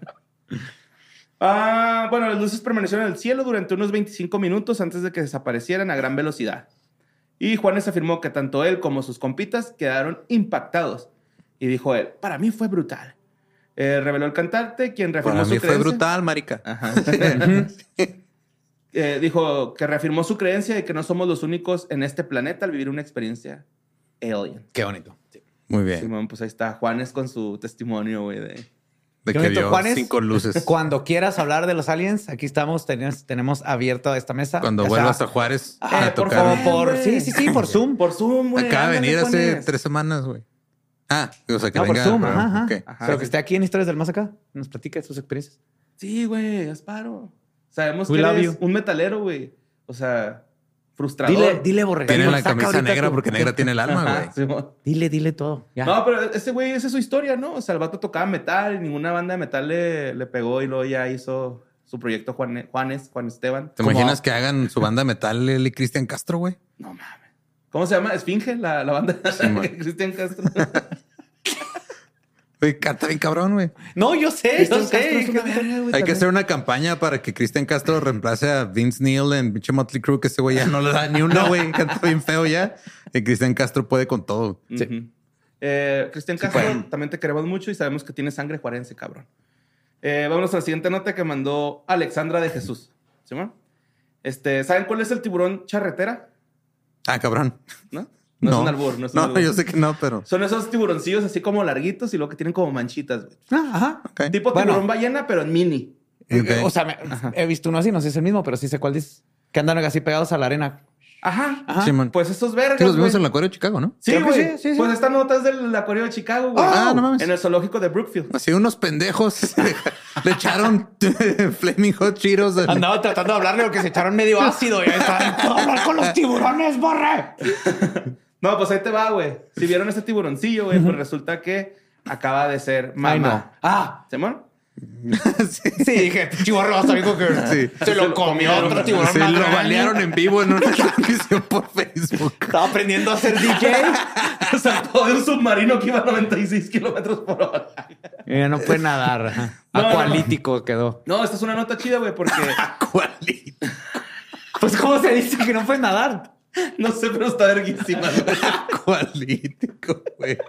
Ah, bueno, las luces permanecieron en el cielo durante unos veinticinco minutos antes de que desaparecieran a gran velocidad. Y Juanes afirmó que tanto él como sus compitas quedaron impactados. Y dijo él, para mí fue brutal. Eh, reveló el cantante, quien reafirmó Para su mí fue creencia. brutal, marica. Ajá. Eh, dijo que reafirmó su creencia de que no somos los únicos en este planeta al vivir una experiencia alien. Qué bonito. Sí. Muy bien. Simón, pues ahí está Juanes con su testimonio, güey, de... De Qué que bonito, vio Juanes. cinco luces. Cuando quieras hablar de los aliens, aquí estamos. Tenemos, tenemos abierto esta mesa. Cuando O sea, vuelvas a Juárez ah, a por tocar. favor, por... Sí, sí, sí, por Zoom. Por Zoom, güey. Acaba de ándale, venir hace Juanes. tres semanas, güey. Ah, o sea, que No, por venga. Zoom. pero- Ajá, ajá. ok. Ajá, Pero sí. que esté aquí en Historias del Más Acá. Nos platique de sus experiencias. Sí, güey, Asparo. Sabemos We que love eres you. un metalero, güey. O sea, frustrador. Dile, dile, Borre. Tiene Dile, la saca camisa ahorita negra tu- porque negra tiene el alma, Ajá, güey. Simón. Dile, dile todo. Ya. No, pero ese güey, esa es su historia, ¿no? O sea, el vato tocaba metal y ninguna banda de metal le, le pegó y luego ya hizo su proyecto Juan, Juanes, Juan Esteban. ¿Te ¿Cómo? imaginas que hagan su banda de metal él y Cristian Castro, güey? No mames. ¿Cómo se llama? Esfinge, la, la banda man. de Cristian Castro. Güey, canta bien cabrón, güey. No, yo sé, yo Cristian sé. Castro es una verga, güey, Hay que también. hacer una campaña para que Cristian Castro reemplace a Vince Neil en pinche Motley Crue, que ese güey ya no le da ni una, güey. Canta bien feo ya. Y Cristian Castro puede con todo. Ujú. Eh, Cristian Castro, puede. también te queremos mucho y sabemos que tienes sangre juarense, cabrón. Eh, vámonos a la siguiente nota que mandó Alexandra de Jesús. ¿Sí, man? Este, ¿saben cuál es el tiburón charretera? Ah, cabrón. ¿No? No, es un albur, no es un No, albur. yo sé que no, pero... Son esos tiburoncillos así como larguitos y luego que tienen como manchitas, güey. Ah, ajá. Ok. Tipo Bueno. tiburón ballena, pero en mini. Ok. O sea, me- he visto uno así, no sé si es el mismo, pero sí sé cuál dices. Que andan así pegados a la arena. Ajá. Ajá. Sí, man. Pues esos vergas, Sí, los vimos güey. en el acuario de Chicago, ¿no? Sí, Creo que güey. sí, sí, sí. Pues esta nota es del acuario de Chicago, güey. Ah, no mames. En el zoológico de Brookfield. Así unos pendejos le echaron Flaming Hot Cheetos. al- Andaba tratando de hablarle lo que se echaron medio ácido. Y ahí estaban, "¿Puedo hablar con los tiburones, Borre?" No, pues ahí te va, güey. Si vieron este tiburoncillo, güey, pues resulta que acaba de ser mamá. Ay, no. Ah, ¿Simón? Sí. sí, dije, chihuahua hasta dijo que Sí. se lo comió otro tiburón Sí, más lo grande. balearon en vivo en una transmisión por Facebook. Estaba aprendiendo a ser D J. Saltó de un submarino que iba a noventa y seis kilómetros por hora. Y ya no puede nadar. Ajá. No, no, no. Acualítico quedó. No, esta es una nota chida, güey, porque Acualito. Pues, ¿cómo se dice que no puede nadar? no sé, pero está verguísima, güey. Acualítico, güey.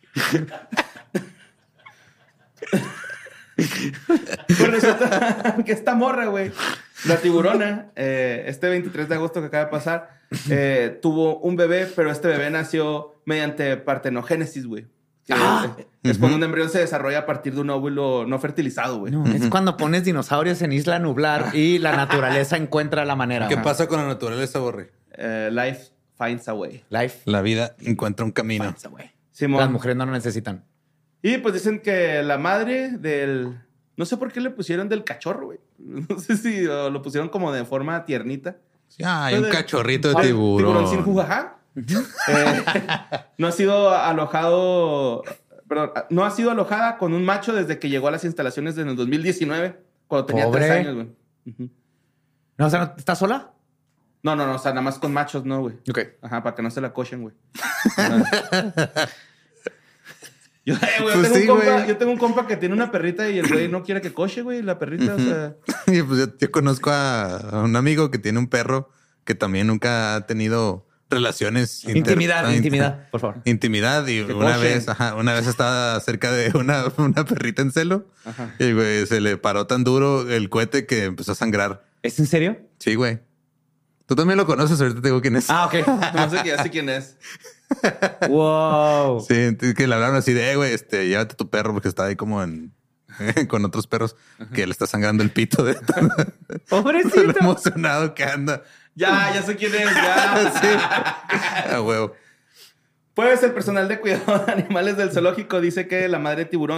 Pues resulta que esta morra, güey, la tiburona, eh, este veintitrés de agosto que acaba de pasar, eh, tuvo un bebé, pero este bebé nació mediante partenogénesis, güey. Que Ah. es, es cuando un embrión se desarrolla a partir de un óvulo no fertilizado, güey. No, es cuando pones dinosaurios en Isla Nublar y la naturaleza encuentra la manera. ¿Qué Ajá. pasa con la naturaleza, Borre? Eh, life finds a way. Life. La vida encuentra un camino. finds a way. Simón. Las mujeres no lo necesitan. Y pues dicen que la madre del... No sé por qué le pusieron del cachorro, güey. No sé si o lo pusieron como de forma tiernita. Ah, hay un Pues, cachorrito de Ay, tiburón. Tiburón sin jujajá. Eh, no ha sido alojado... Perdón, no ha sido alojada con un macho desde que llegó a las instalaciones en el dos mil diecinueve, cuando tenía Pobre. tres años, güey. Ujú. No, o sea, ¿estás sola? No, no, no. O sea, nada más con machos, no, güey. Ok. Ajá, para que no se la cochen, güey. Yo, eh, güey, Pues yo, tengo sí, un compa, güey. yo tengo un compa que tiene una perrita y el güey no quiere que coche, güey. La perrita, o sea... Y pues yo, yo conozco a, a un amigo que tiene un perro que también nunca ha tenido relaciones. inter- Intimidad, ah, intimidad, por favor. Intimidad. Y Que una cochen. vez, ajá, una vez estaba cerca de una, una perrita en celo. Ajá. Y el güey se le paró tan duro el cohete que empezó a sangrar. ¿Es en serio? Sí, güey. Tú también lo conoces, ahorita te digo quién es. Ah, ok. No sé que ya sé quién es. Wow. Sí, entonces que le hablaron así de, eh, güey, este, llévate a tu perro porque está ahí como en con otros perros que le está sangrando el pito de tan, de lo Pobrecito. emocionado que anda. Ya, ya sé quién es, ya. Sí. A huevo. Pues el personal de cuidado de animales del zoológico dice que la madre tiburón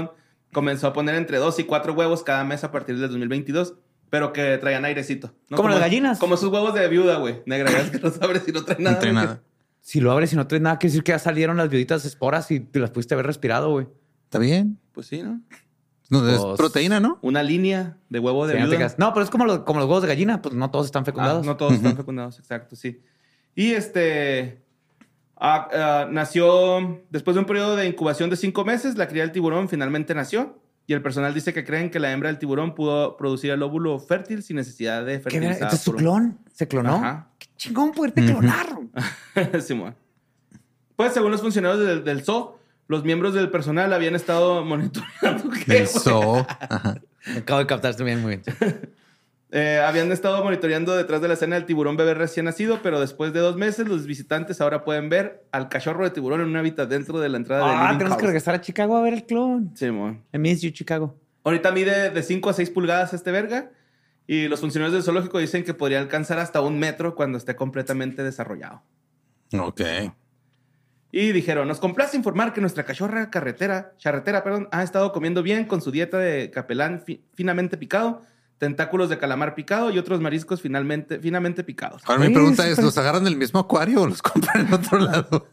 comenzó a poner entre dos y cuatro huevos cada mes a partir del dos mil veintidós, pero que traían airecito. ¿no? Como las gallinas. Como esos huevos de viuda, güey. Negra, ya es que los abres y no traen nada. No trae güey. nada. Si lo abres y no traes nada, quiere decir que ya salieron las viuditas esporas y te las pudiste haber respirado, güey. Está bien. Pues sí, ¿no? No, es Pues- proteína, ¿no? Una línea de huevo de Sí, no, te viuda. quedas- no, pero es como, los- como los huevos de gallina, pues no todos están Ah, fecundados. no todos están fecundados, exacto, sí. Y este... ah, ah, nació después de un periodo de incubación de cinco meses, la cría del tiburón finalmente nació. Y el personal dice que creen que la hembra del tiburón pudo producir el óvulo fértil sin necesidad de ¿Qué fertilizar. vera? ¿Este es su clon? ¿Se clonó? Ajá. Qué chingón poderte clonar. Simón. Pues, según los funcionarios del, del zoo, los miembros del personal habían estado monitoreando. ¿Qué, Del güey? zoo. Ajá. Me acabo de captar también muy bien. Eh, habían estado monitoreando detrás de la escena del tiburón bebé recién nacido, pero después de dos meses, los visitantes ahora pueden ver al cachorro de tiburón en un hábitat dentro de la entrada de Ah, Living tenemos House. que regresar a Chicago a ver el clon. Simón. I miss you, Chicago. Ahorita mide de cinco a seis pulgadas este verga. Y los funcionarios del zoológico dicen que podría alcanzar hasta un metro cuando esté completamente desarrollado. Ok. Y dijeron, nos complace informar que nuestra cachorra carretera, charretera perdón, ha estado comiendo bien con su dieta de capelán fi- finamente picado, tentáculos de calamar picado y otros mariscos finalmente, finamente picados. Ahora mi Oye, pregunta sí, es, pero- ¿los agarran del mismo acuario o los compran en otro lado?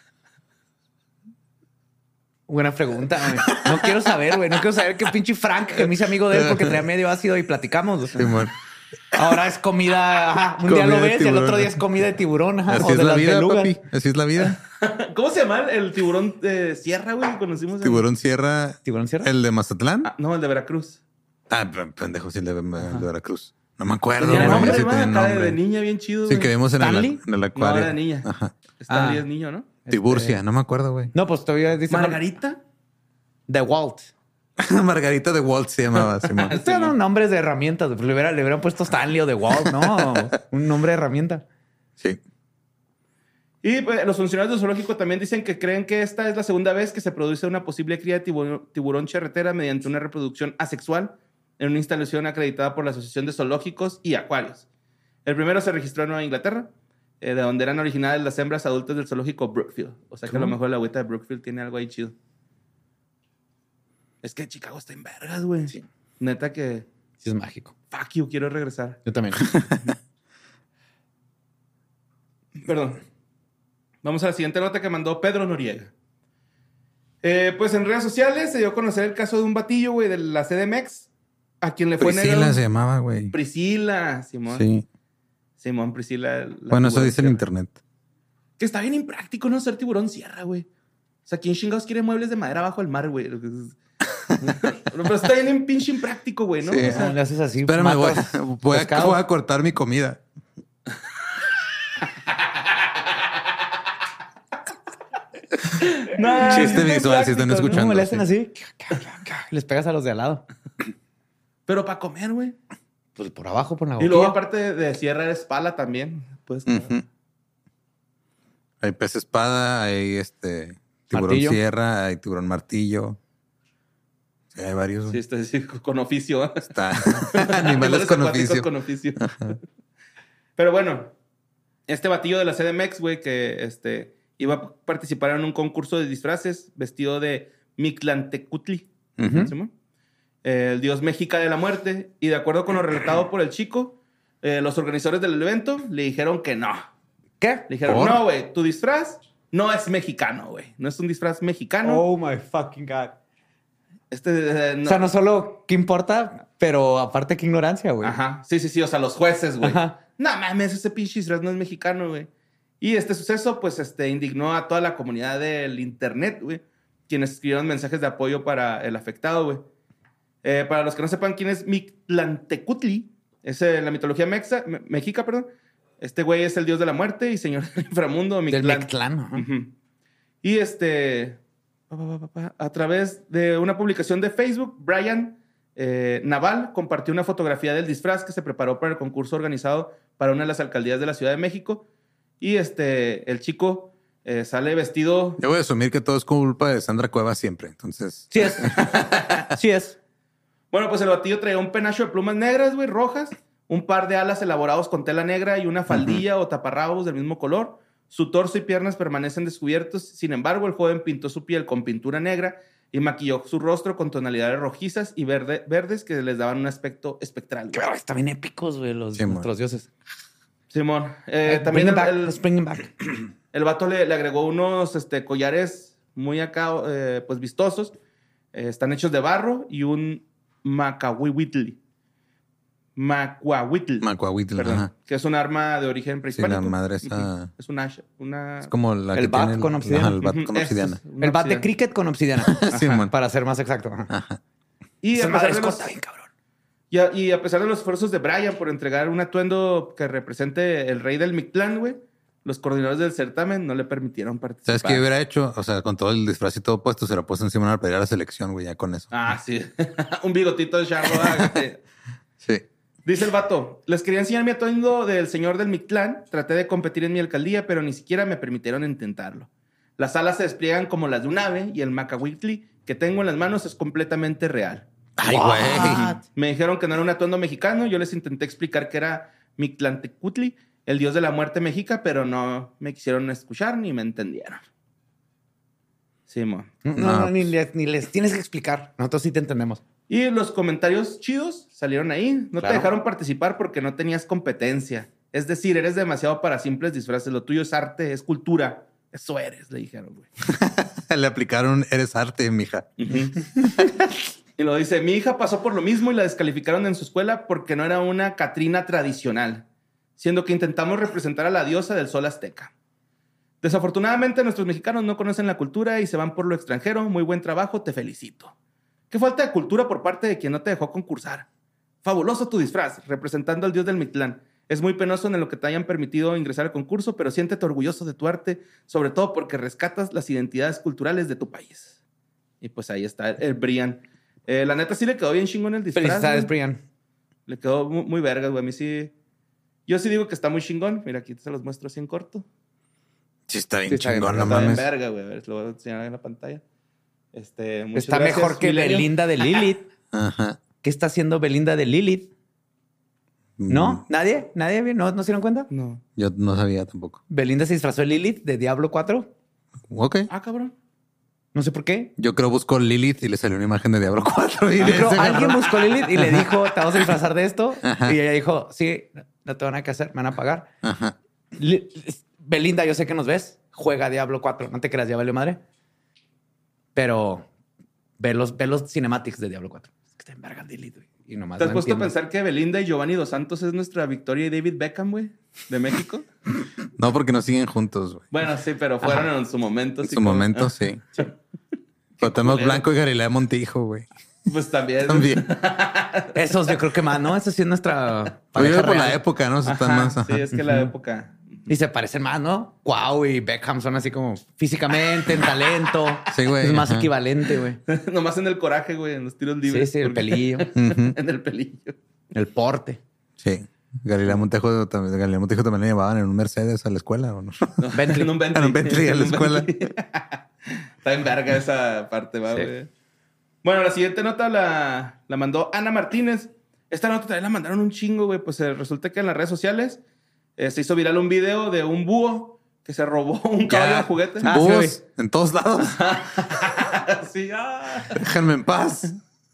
Buena pregunta, güey. No quiero saber, güey. No quiero saber qué pinche Frank, que me hice amigo de él porque traía medio ácido y platicamos. Simón. Ahora es comida, ajá. Un día Comida lo de ves y el tiburón. otro día es comida de tiburón, ajá. Así o es de la las vida, belugas. papi. Así es la vida. ¿Cómo se llama el tiburón de sierra, güey? que conocimos en- Tiburón Sierra. ¿Tiburón Sierra? ¿El de Mazatlán? Ah, no, el de Veracruz. Ah, p- pendejo, sí, el de, el de Veracruz. No me acuerdo. Tenía güey, nombre, sí ¿verdad? tenía Acá de- nombre. de niña bien chido, Sí, güey. que vimos en el, ¿Stanley? en el No, acuario. era de niña. Ajá. Stanley Ah. es niño, ¿no? Tiburcia, no me acuerdo, güey. No, pues todavía dice ¿Margarita? The Walt. Margarita de Walt se llamaba, Simón. Estos eran nombres de herramientas. Le hubieran, le hubieran puesto Stanley o The Walt, ¿no? Un nombre de herramienta. Sí. Y pues, los funcionarios del zoológico también dicen que creen que esta es la segunda vez que se produce una posible cría de tiburón, tiburón charretera mediante una reproducción asexual en una instalación acreditada por la Asociación de Zoológicos y Acuarios. El primero se registró en Nueva Inglaterra, eh, de donde eran originales las hembras adultas del zoológico Brookfield. O sea que a lo mejor la agüita de Brookfield tiene algo ahí chido. Es que Chicago está en vergas, güey. Neta que... Sí, es mágico. Fuck you, quiero regresar. Yo también. Perdón. Vamos a la siguiente nota que mandó Pedro Noriega. Eh, pues en redes sociales se dio a conocer el caso de un batillo, güey, de la C D M X, a quien le fue Priscila negado... se llamaba, güey. Priscila, Simón. Sí. Simón, Priscila. la Bueno, eso tiburón dice en sierra. internet. Que está bien impráctico no ser tiburón sierra, güey. O sea, ¿quién chingados quiere muebles de madera bajo el mar, güey? Pero está bien pinche impráctico, güey, ¿no? Sí. O sea, Le haces así. Espérame, voy, matas voy a, pescado. voy a cortar mi comida. no, Chiste es visual, si están impráctico, escuchando. ¿Cómo le hacen sí. así? Les pegas a los de al lado. Pero para comer, güey. Pues por abajo, por la Y boquilla. luego, aparte de, de sierra, eres pala también. Pues, Ujú. Hay pez espada, hay este tiburón Martillo. sierra, hay tiburón martillo. Sí, hay varios. sí, güey. está sí, con oficio. ¿eh? Está. Animales con acuáticos oficio. con oficio. Pero bueno, este batillo de la C D M X, güey, que este, iba a participar en un concurso de disfraces vestido de Mictlantecutli, Ujú. ¿sí? El dios mexica de la muerte. Y de acuerdo con lo relatado por el chico, eh, los organizadores del evento le dijeron que no. ¿Qué? Le dijeron, ¿Por? no, güey, tu disfraz no es mexicano, güey. No es un disfraz mexicano. Oh my fucking God. Este, eh, no. O sea, no solo qué importa, pero aparte qué ignorancia, güey. Ajá. Sí, sí, sí. O sea, los jueces, güey. Ajá. No mames, ese pinche disfraz no es mexicano, güey. Y este suceso, pues, este, indignó a toda la comunidad del internet, güey. Quienes escribieron mensajes de apoyo para el afectado, güey. Eh, para los que no sepan quién es Mictlantecutli, es eh, la mitología mexa, me- mexica, perdón. Este güey es el dios de la muerte y señor del inframundo, Del Mictlán. Mictlán. ajá. Ujú. Y este, pa, pa, pa, pa, a través de una publicación de Facebook, Brian eh, Naval compartió una fotografía del disfraz que se preparó para el concurso organizado para una de las alcaldías de la Ciudad de México. Y este, el chico eh, sale vestido... Yo voy a asumir que todo es culpa de Sandra Cuevas siempre. Entonces, Sí es. Sí es. Bueno, pues el batillo traía un penacho de plumas negras, güey, rojas, un par de alas elaborados con tela negra y una faldilla o taparrabos del mismo color. Su torso y piernas permanecen descubiertos. Sin embargo, el joven pintó su piel con pintura negra y maquilló su rostro con tonalidades rojizas y verde, verdes que les daban un aspecto espectral. Claro, están bien épicos, güey, los Sí, nuestros dioses. Simón, eh, Eh, también bring el, it back, el- let's bring it back. el vato le, le agregó unos este, collares muy acá, eh, pues vistosos. Eh, están hechos de barro y un macahuitl. Macuahuitl. Macuahuitl, Perdón, ajá. que es un arma de origen Sí, prehispánico. la madre esa... Ujú. Es una... una... Es como la El que bat tiene con obsidiana. Ajá, el bat Ujú, con es- obsidiana. es una El bat de obsidiana. cricket con obsidiana. Sí, Ajá, man. para ser más exacto. Ajá. Ajá. Y Esa a, madre pesar de los, escota bien cabrón. y, a, y a pesar de los esfuerzos de Brian por entregar un atuendo que represente el rey del Mictlán, güey, los coordinadores del certamen no le permitieron participar. ¿Sabes qué hubiera hecho? O sea, con todo el disfraz y todo puesto, se lo puesto encima para ir a la selección, güey, ya con eso. Ah, sí. Un bigotito de charro. ah, güey. Sí. Dice el vato, les quería enseñar mi atuendo del señor del Mictlán. Traté de competir en mi alcaldía, pero ni siquiera me permitieron intentarlo. Las alas se despliegan como las de un ave y el macahuitli que tengo en las manos es completamente real. Ay, güey. Me dijeron que no era un atuendo mexicano. Yo les intenté explicar que era Mictlantecutli, el dios de la muerte mexica, pero no me quisieron escuchar ni me entendieron. Sí, mo. No, No, no, ni, les, ni les tienes que explicar. Nosotros sí te entendemos. Y los comentarios chidos salieron ahí. No Claro. te dejaron participar porque no tenías competencia. Es decir, eres demasiado para simples disfraces. Lo tuyo es arte, es cultura. Eso eres, le dijeron, güey. Le aplicaron, eres arte, mija. Y lo dice, mi hija pasó por lo mismo y la descalificaron en su escuela porque no era una Catrina tradicional, siendo que intentamos representar a la diosa del sol azteca. Desafortunadamente, nuestros mexicanos no conocen la cultura y se van por lo extranjero. Muy buen trabajo, te felicito. Qué falta de cultura por parte de quien no te dejó concursar. Fabuloso tu disfraz, representando al dios del Mictlán. Es muy penoso en lo que te hayan permitido ingresar al concurso, pero siéntete orgulloso de tu arte, sobre todo porque rescatas las identidades culturales de tu país. Y pues ahí está el Brian. Eh, la neta sí le quedó bien chingón el disfraz. Felicidades, güey. Brian. Le quedó muy, muy vergas, güey. A mí sí... Yo sí digo que está muy chingón. Mira, aquí se los muestro así en corto. Sí, está bien Sí, está bien, chingón, no Está bien mames. verga, güey. A ver, lo voy a enseñar en la pantalla. Este, muchas Está gracias, mejor que Milenio. Belinda de Lilith. Ajá. ¿Qué está haciendo Belinda de Lilith? ¿No? Mm, ¿Nadie? ¿Nadie? vio? ¿No, ¿No se dieron cuenta? No. Yo no sabía tampoco. Belinda se disfrazó de Lilith de Diablo cuatro. Ok. Ah, cabrón. No sé por qué. Yo creo buscó Lilith y le salió una imagen de Diablo cuatro. Y Yo de creo, ese alguien agarró. buscó Lilith y le dijo, te vamos a disfrazar de esto. Ajá. Y ella dijo, sí, no te van a que hacer, me van a pagar. Ajá. Li- Belinda, yo sé que nos ves. Juega Diablo cuatro. No te creas, ya valió madre. Pero ve los, ve los cinematics de Diablo cuatro. Es que está en verga Lilith, güey. Y nomás ¿Te has no puesto a entiendo. pensar que Belinda y Giovanni Dos Santos es nuestra Victoria y David Beckham, güey? De México. No, porque no siguen juntos, güey. Bueno, sí, pero fueron en su momento. En así su como- momento, Ah, sí. Cuauhtémoc Blanco y Galilea Montijo, güey. Pues también. También. Esos yo creo que más, ¿no? Esa sí es nuestra Oye, pareja por la real. época, ¿no? Se están Ajá, más. sí, ajá. es que la época... Y se parecen más, ¿no? Cuau y Beckham son así como físicamente, en talento. Sí, güey, Es más ajá. equivalente, güey. Nomás en el coraje, güey, en los tiros Sí, libres. sí, el porque- pelillo, Ujú. En el pelillo. el porte. Sí. Galilea Montijo también, Galilea Montijo también le llevaban en un Mercedes a la escuela, ¿o no? No, Bentley. En un Bentley. En un Bentley a la En un escuela. Bentley. Está en verga esa parte, va, Sí. güey. Bueno, la siguiente nota la, la mandó Ana Martínez. Esta nota también la mandaron un chingo, güey. Pues eh, resulta que en las redes sociales eh, se hizo viral un video de un búho que se robó un caballo de juguete. Ah, sí, Búhos güey. en todos lados. Sí, ah. Déjenme en paz.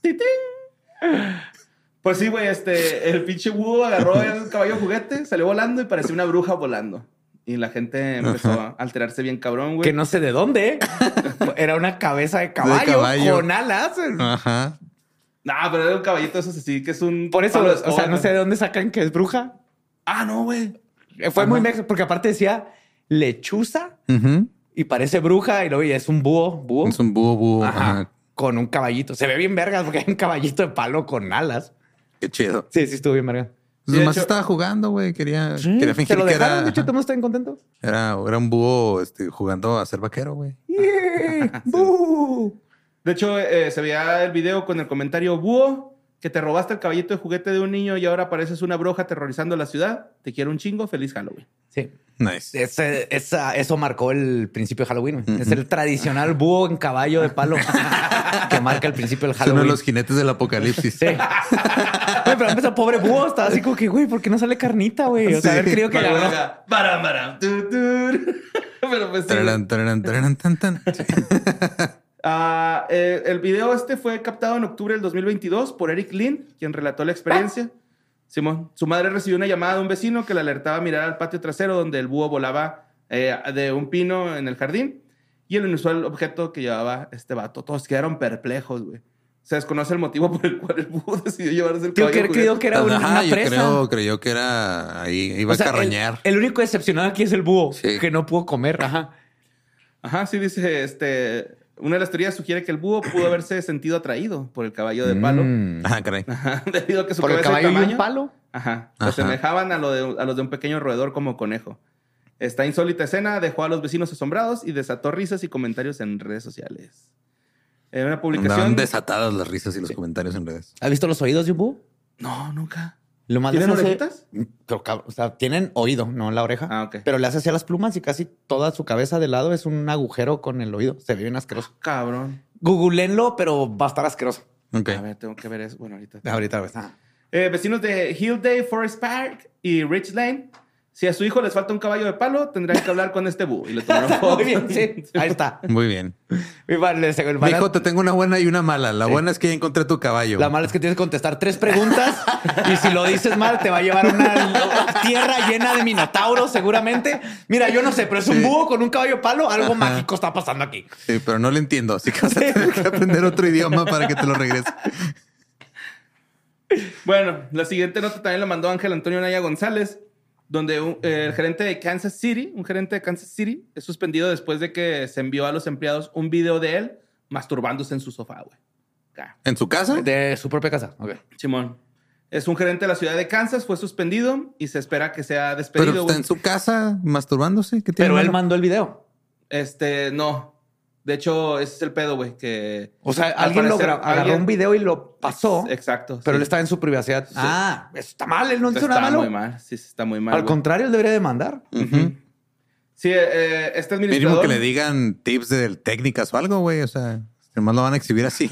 Pues sí, güey, este, el pinche búho agarró el caballo de juguete, salió volando y parecía una bruja volando. Y la gente empezó a alterarse bien cabrón, güey. Que no sé de dónde. ¿eh? Era una cabeza de caballo, caballo. con alas. Ajá. No, pero era un caballito, eso sí, que es un... Por eso, palo de o sea, escoba, no sé de dónde sacan que es bruja. Ah, no, güey. Eh, Fue Ajá. muy mex, porque aparte decía lechuza Ujú. y parece bruja y luego ya es un búho, búho. Es un búho, búho. Ajá. Ajá. Con un caballito. Se ve bien vergas porque hay un caballito de palo con alas. Qué chido. Sí, sí estuvo bien verga. Sí, Pues de nomás hecho- estaba jugando, güey. Quería, Sí, quería se fingir lo que dejaron, era, de hecho, ajá. todos están contentos. era... Era un búho este, jugando a ser vaquero, güey. Yeah, bú. De hecho, eh, se veía el video con el comentario: búho, que te robaste el caballito de juguete de un niño y ahora pareces una bruja aterrorizando la ciudad. Te quiero un chingo. Feliz Halloween. Sí. Nice. Ese- esa- eso marcó el principio de Halloween. güey. Es el tradicional búho en caballo de palo que marca el principio del Es uno Halloween. de los jinetes del apocalipsis. Sí. Güey, pero empezó pobre búho. Estaba así como que, güey, ¿por qué no sale carnita, güey? O sea, Sí. haber querido que agarró. Baram, baram, tu, tu. Pero pues sí, Tararán, tararán, tararán, tan, tan. Sí. Uh, eh, el video este fue captado en octubre del dos mil veintidós por Eric Lynn, quien relató la experiencia. Simón, su madre recibió una llamada de un vecino que le alertaba a mirar al patio trasero donde el búho volaba eh, de un pino en el jardín y el inusual objeto que llevaba este vato. Todos quedaron perplejos, güey. Se desconoce el motivo por el cual el búho decidió llevarse el Tío, caballo. que creyó que era una, Ajá, una yo presa. creo, creyó que era ahí, iba O sea, a carroñar. El, el único decepcionado aquí es el búho, Sí. que no pudo comer. Ajá. Ajá, sí dice, este... Una de las teorías sugiere que el búho pudo haberse sentido atraído por el caballo de palo. Mm. Ajá, caray. Ajá, debido a que su ¿Por el cabeza y caballo y tamaño... un palo? Ajá, se Ajá. asemejaban a, lo de, a los de un pequeño roedor como conejo. Esta insólita escena dejó a los vecinos asombrados y desató risas y comentarios en redes sociales. En una publicación... Andaban desatadas las risas y los comentarios en redes. ¿Has visto los oídos de un búho? No, nunca. Lo más ¿Tienen les hace- orejitas? Pero, cabrón, o sea, tienen oído, no la oreja. Ah, ok. Pero le hace hacia las plumas y casi toda su cabeza de lado es un agujero con el oído. Se ve bien asqueroso. Cabrón. Googleenlo, pero va a estar asqueroso. Ok. A ver, tengo que ver eso. Bueno, ahorita. Ahorita ves. Ah. Eh, vecinos de Hillday, Forest Park y Rich Lane. Si a su hijo les falta un caballo de palo, tendrán que hablar con este búho. Y le tomaron foto. Muy bien, sí. Ahí está. Muy bien. Mi padre, el- el- Hijo, te tengo una buena y una mala. La buena es que ya encontré tu caballo. La mala es que tienes que contestar tres preguntas y si lo dices mal te va a llevar a una tierra llena de minotauros seguramente. Mira, yo no sé, pero es un Sí. búho con un caballo palo. Algo mágico está pasando aquí. Sí, pero no lo entiendo. Así que vas a tener que aprender otro idioma para que te lo regrese. Bueno, la siguiente nota también la mandó Ángel Antonio Naya González, donde un- eh, el gerente de Kansas City, un gerente de Kansas City, es suspendido después de que se envió a los empleados un video de él masturbándose en su sofá, güey. Acá. ¿En su casa? De su propia casa. Ok. Simón. Es un gerente de la ciudad de Kansas, fue suspendido y se espera que sea despedido. Pero está güey. en su casa masturbándose. ¿Qué tiene Pero él malo? mandó el video. Este, no. De hecho, ese es el pedo, güey, que... O sea, al alguien lo parecer, gra- agarró alguien- un video y lo pasó. Exacto. Pero sí. él estaba en su privacidad. Ah, eso está mal. Él no hizo Está nada malo. muy mal. Sí, sí, está muy mal. Al güey. contrario, él debería demandar. Ujú. Sí, eh, este Mínimo administrador... que le digan tips de técnicas o algo, güey. O sea, nomás lo van a exhibir así.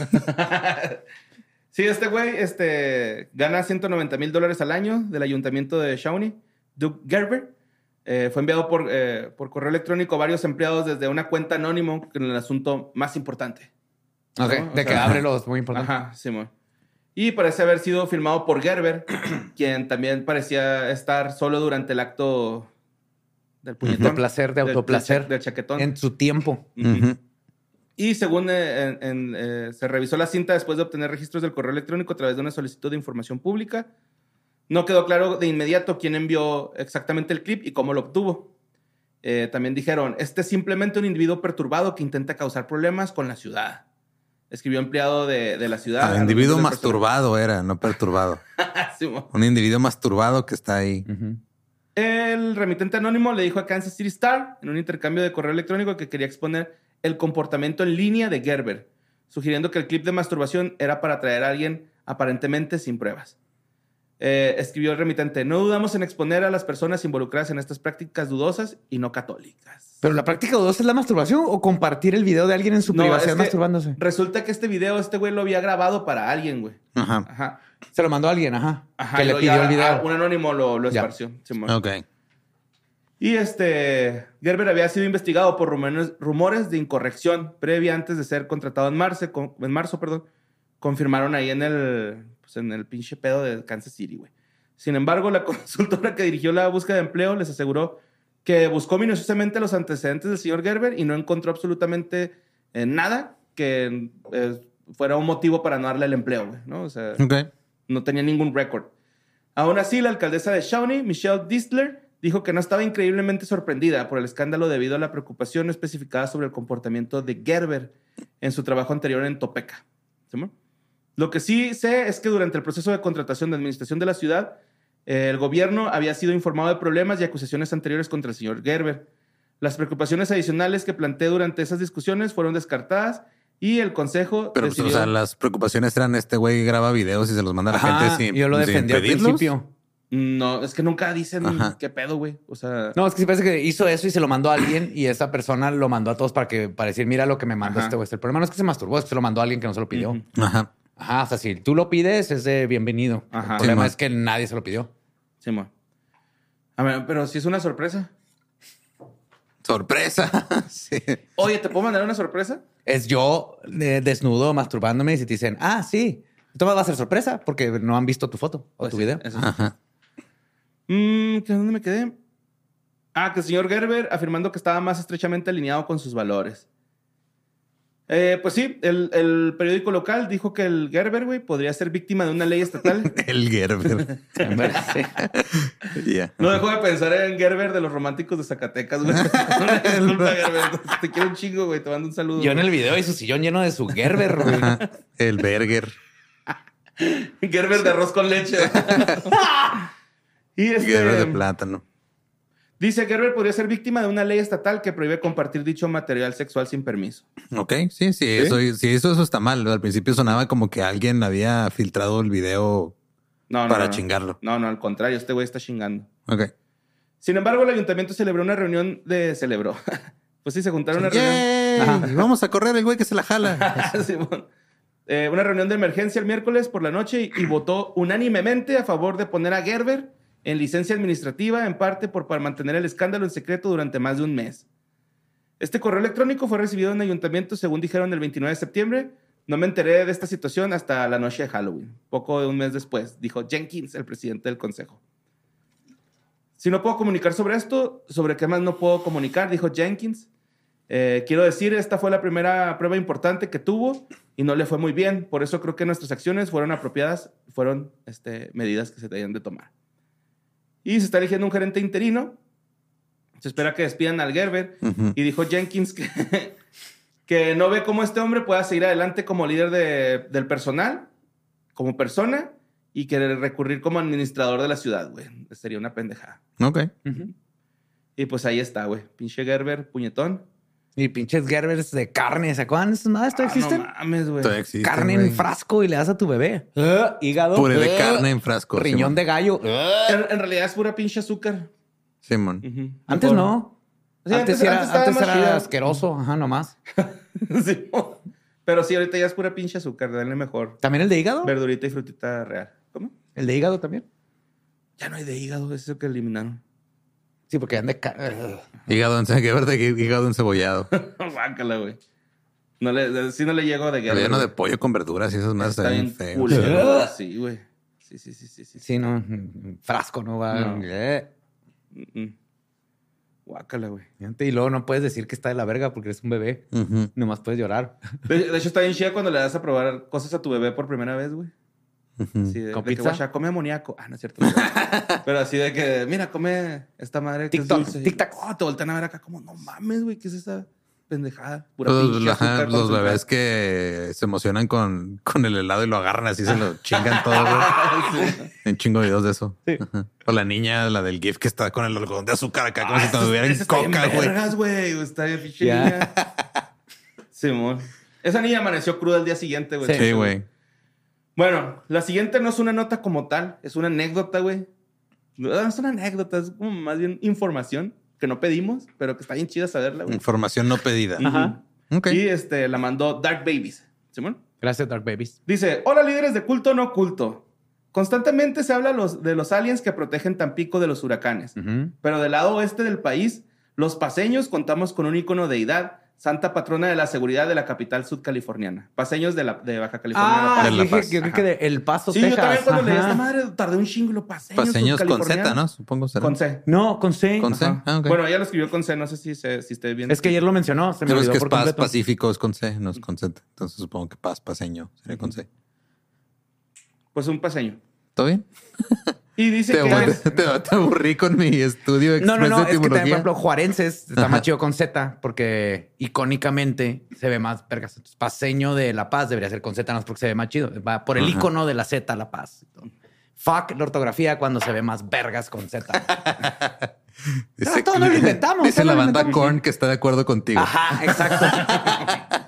Sí, este güey este, gana ciento noventa mil dólares al año del ayuntamiento de Shawnee. Doug Gerber eh, fue enviado por, eh, por correo electrónico a varios empleados desde una cuenta anónimo con el asunto más importante. Ok. ¿No? O De que sea, abre los muy importante. Ajá, Simón. Y parece haber sido firmado por Gerber, quien también parecía estar solo durante el acto del puñetón. De placer, de Del- autoplacer. Del, del chaquetón. En su tiempo. Ujú. Ujú. Y según eh, en- en, eh, se revisó la cinta después de obtener registros del correo electrónico a través de una solicitud de información pública, no quedó claro de inmediato quién envió exactamente el clip y cómo lo obtuvo. Eh, también dijeron, este es simplemente un individuo perturbado que intenta causar problemas con la ciudad. Escribió empleado de, de la ciudad. Ah, a los individuo miembros del masturbado era, no perturbado. personal. Sí, mo. Un individuo masturbado que está ahí. Ujú. El remitente anónimo le dijo a Kansas City Star en un intercambio de correo electrónico que quería exponer el comportamiento en línea de Gerber, sugiriendo que el clip de masturbación era para atraer a alguien aparentemente sin pruebas. Eh, escribió el remitente, no dudamos en exponer a las personas involucradas en estas prácticas dudosas y no católicas. Pero la práctica dudosa es la masturbación o compartir el video de alguien en su No, privacidad es que masturbándose. Resulta que este video, este güey lo había grabado para alguien, güey. Ajá. Ajá. Se lo mandó a alguien, ajá. Ajá, que y le luego pidió ya, el video. ah, un anónimo lo, lo Ya. esparció. Simón. Ok. Y este, Gerber había sido investigado por rumores, rumores de incorrección previa antes de ser contratado en marzo, con- en marzo, perdón. Confirmaron ahí en el, pues en el pinche pedo de Kansas City, güey. Sin embargo, la consultora que dirigió la búsqueda de empleo les aseguró que buscó minuciosamente los antecedentes del señor Gerber y no encontró absolutamente eh, nada que eh, fuera un motivo para no darle el empleo, güey, ¿no? O sea, Ok. no tenía ningún récord. Aún así, la alcaldesa de Shawnee, Michelle Distler, dijo que no estaba increíblemente sorprendida por el escándalo debido a la preocupación no especificada sobre el comportamiento de Gerber en su trabajo anterior en Topeka. ¿Sí, mo? Lo que sí sé es que durante el proceso de contratación de administración de la ciudad, eh, el gobierno había sido informado de problemas y acusaciones anteriores contra el señor Gerber. Las preocupaciones adicionales que planteé durante esas discusiones fueron descartadas y el consejo Pero, pues, decidió... o sea, las preocupaciones eran este güey graba videos y se los manda a la Ajá, gente sin yo lo sin defendí al pedirlos. principio. No, es que nunca dicen Ajá. qué pedo, güey. O sea... No, es que sí parece que hizo eso y se lo mandó a alguien y esa persona lo mandó a todos para que para decir, mira lo que me mandó Ajá. este güey. El problema no es que se masturbó, es que se lo mandó a alguien que no se lo pidió. Ujú. Ajá. Ajá, o sea, si tú lo pides es de bienvenido. Ajá. El problema Sí, man. es que nadie se lo pidió. Sí, mo. A ver, pero si es una sorpresa. Sorpresa. Sí. Oye, ¿te puedo mandar una sorpresa? Es yo eh, desnudo, masturbándome y si te dicen, ah, sí, esto va a ser sorpresa porque no han visto tu foto o Pues tu sí, video. eso sí. Ajá. Mm, ¿qué- ¿Dónde me quedé? Ah, que el señor Gerber afirmando que estaba más estrechamente alineado con sus valores. Eh, pues sí, el, el periódico local dijo que el Gerber, güey, podría ser víctima de una ley estatal. El Gerber. Yeah. No dejo de pensar en Gerber de los románticos de Zacatecas, güey. Una disculpa, Gerber. Te quiero un chingo, güey. Te mando un saludo. Yo en güey. el video y su sillón lleno de su Gerber, güey. El Berger. Gerber de arroz con leche. Y este, Gerber de plátano. dice Gerber podría ser víctima de una ley estatal que prohíbe compartir dicho material sexual sin permiso. Ok, sí, sí, Eso, sí, eso, eso está mal. Al principio sonaba como que alguien había filtrado el video No, no, para no, no. chingarlo. No, no, al contrario. Este güey está chingando. Ok. Sin embargo, el ayuntamiento celebró una reunión de... Celebró. Pues sí, se juntaron una reunión. ¡Yay! Vamos a correr el güey que se la jala. Sí, bueno. Eh, una reunión de emergencia el miércoles por la noche y, y votó unánimemente a favor de poner a Gerber en licencia administrativa, en parte por para mantener el escándalo en secreto durante más de un mes. Este correo electrónico fue recibido en el ayuntamiento, según dijeron, el veintinueve de septiembre. No me enteré de esta situación hasta la noche de Halloween, poco de un mes después, dijo Jenkins, el presidente del consejo. Si no puedo comunicar sobre esto, ¿sobre qué más no puedo comunicar? Dijo Jenkins. Eh, quiero decir, esta fue la primera prueba importante que tuvo y no le fue muy bien. Por eso creo que nuestras acciones fueron apropiadas, fueron este, medidas que se debían de tomar. Y se está eligiendo un gerente interino. Se espera que despidan al Gerber. Ujú. Y dijo Jenkins que, que no ve cómo este hombre pueda seguir adelante como líder de- del personal, como persona, y que recurrir como administrador de la ciudad, güey. Sería una pendejada. Ok. Y pues ahí está, güey. Pinche Gerber, puñetón. Y pinches Gerbers de carne, ¿se acuerdan? ¿Esas madres todavía Ah, existen? no mames, güey. Todavía existe, Carne güey. en frasco y le das a tu bebé. Eh, hígado. Puré de Eh, carne en frasco. Riñón Simón. de gallo. Eh. En, en realidad es pura pinche azúcar. Simón. Ujú. Antes Mejor. no. Sí, antes, antes- era, antes estaba antes más era chida. asqueroso. Ajá, nomás. Sí. Pero sí, ahorita ya es pura pinche azúcar. Dale mejor. ¿También el de hígado? Verdurita y frutita real. ¿Cómo? ¿El de hígado también? Ya no hay de hígado. Es eso que eliminaron. Sí, porque han de... ca- eh. Hígado en Gerber, hígado encebollado. Guácala, güey. No le, sí no le llego de Gerber. Relleno de güey. pollo con verduras y esas más Está están bien bien feos. culero, güey. Sí, güey. Sí, sí, sí, sí, sí. Sí, no. mm, Frasco no va. No. Eh. Mm-mm. Guácala, güey. Y luego no puedes decir que está de la verga porque eres un bebé. Ujú. Nomás puedes llorar. De, de hecho, está bien chida cuando le das a probar cosas a tu bebé por primera vez, güey. Ujú. Sí, de, ¿Con de que pizza? guacha, come amoníaco. Ah, no es cierto. Pero así de que, mira, come esta madre que Tic-tac, es dulce. tic-tac. Oh, te voltean a ver acá como, no mames, güey, ¿qué es esa pendejada? Pura Los, pinche ajá, azúcar los concentrada. bebés que se emocionan con, con el helado y lo agarran así, se lo chingan todo, güey. Sí. Un chingo de videos de eso. Sí. Ajá. O la niña, la del GIF que está con el algodón de azúcar acá, como Ah, si te ese- tuvieran ese está bien coca, güey. vergas, güey. Está bien pinche Ya. niña. Simón. Esa niña amaneció cruda el día siguiente, güey. Sí, güey. Bueno, la siguiente no es una nota como tal, es una anécdota, güey. No es una anécdota, es como más bien información que no pedimos, pero que está bien chida saberla, güey. Información no pedida. Ajá. Ok. Y este, la mandó Dark Babies. ¿Simón? Gracias, Dark Babies. Dice, hola líderes de culto no culto. Constantemente se habla los, de los aliens que protegen Tampico de los huracanes. Ujú. Pero del lado oeste del país, los paseños contamos con un ícono deidad, santa patrona de la seguridad de la capital sudcaliforniana. Paseños de, la, de Baja California. Ah, De La La dije, Paz. yo creo que de El Paso, sí, Texas. yo también cuando leí Ajá. esta madre tardé un chingo, lo paseños Paseños con sudcalifornianos. Z, ¿no? Supongo será. Con C. No, con C. Con C. Ajá. Ah, ok. Bueno, ella lo escribió con C, no sé si, se, si esté bien. Es que ayer lo mencionó, se me Pero es olvidó que es por paz completo. pacífico, es con C, no es con Z. Entonces supongo que paz paseño sería con C. Pues un paseño. ¿Todo bien? Y dice Te, que... aburrí, es- te, te aburrí con mi estudio No, no, express no, de es que, por etimología. ejemplo, Juarenses está Ajá. más chido con Z porque icónicamente se ve más vergas. Entonces, Paseño de La Paz debería ser con Z, no es porque se ve más chido. Va por el Ajá. icono de la Z, La Paz. Fuck la ortografía cuando se ve más vergas con Z. Dice, No, todo no lo inventamos, Dice todo la lo banda inventamos. Korn que está de acuerdo contigo. Ajá, exacto.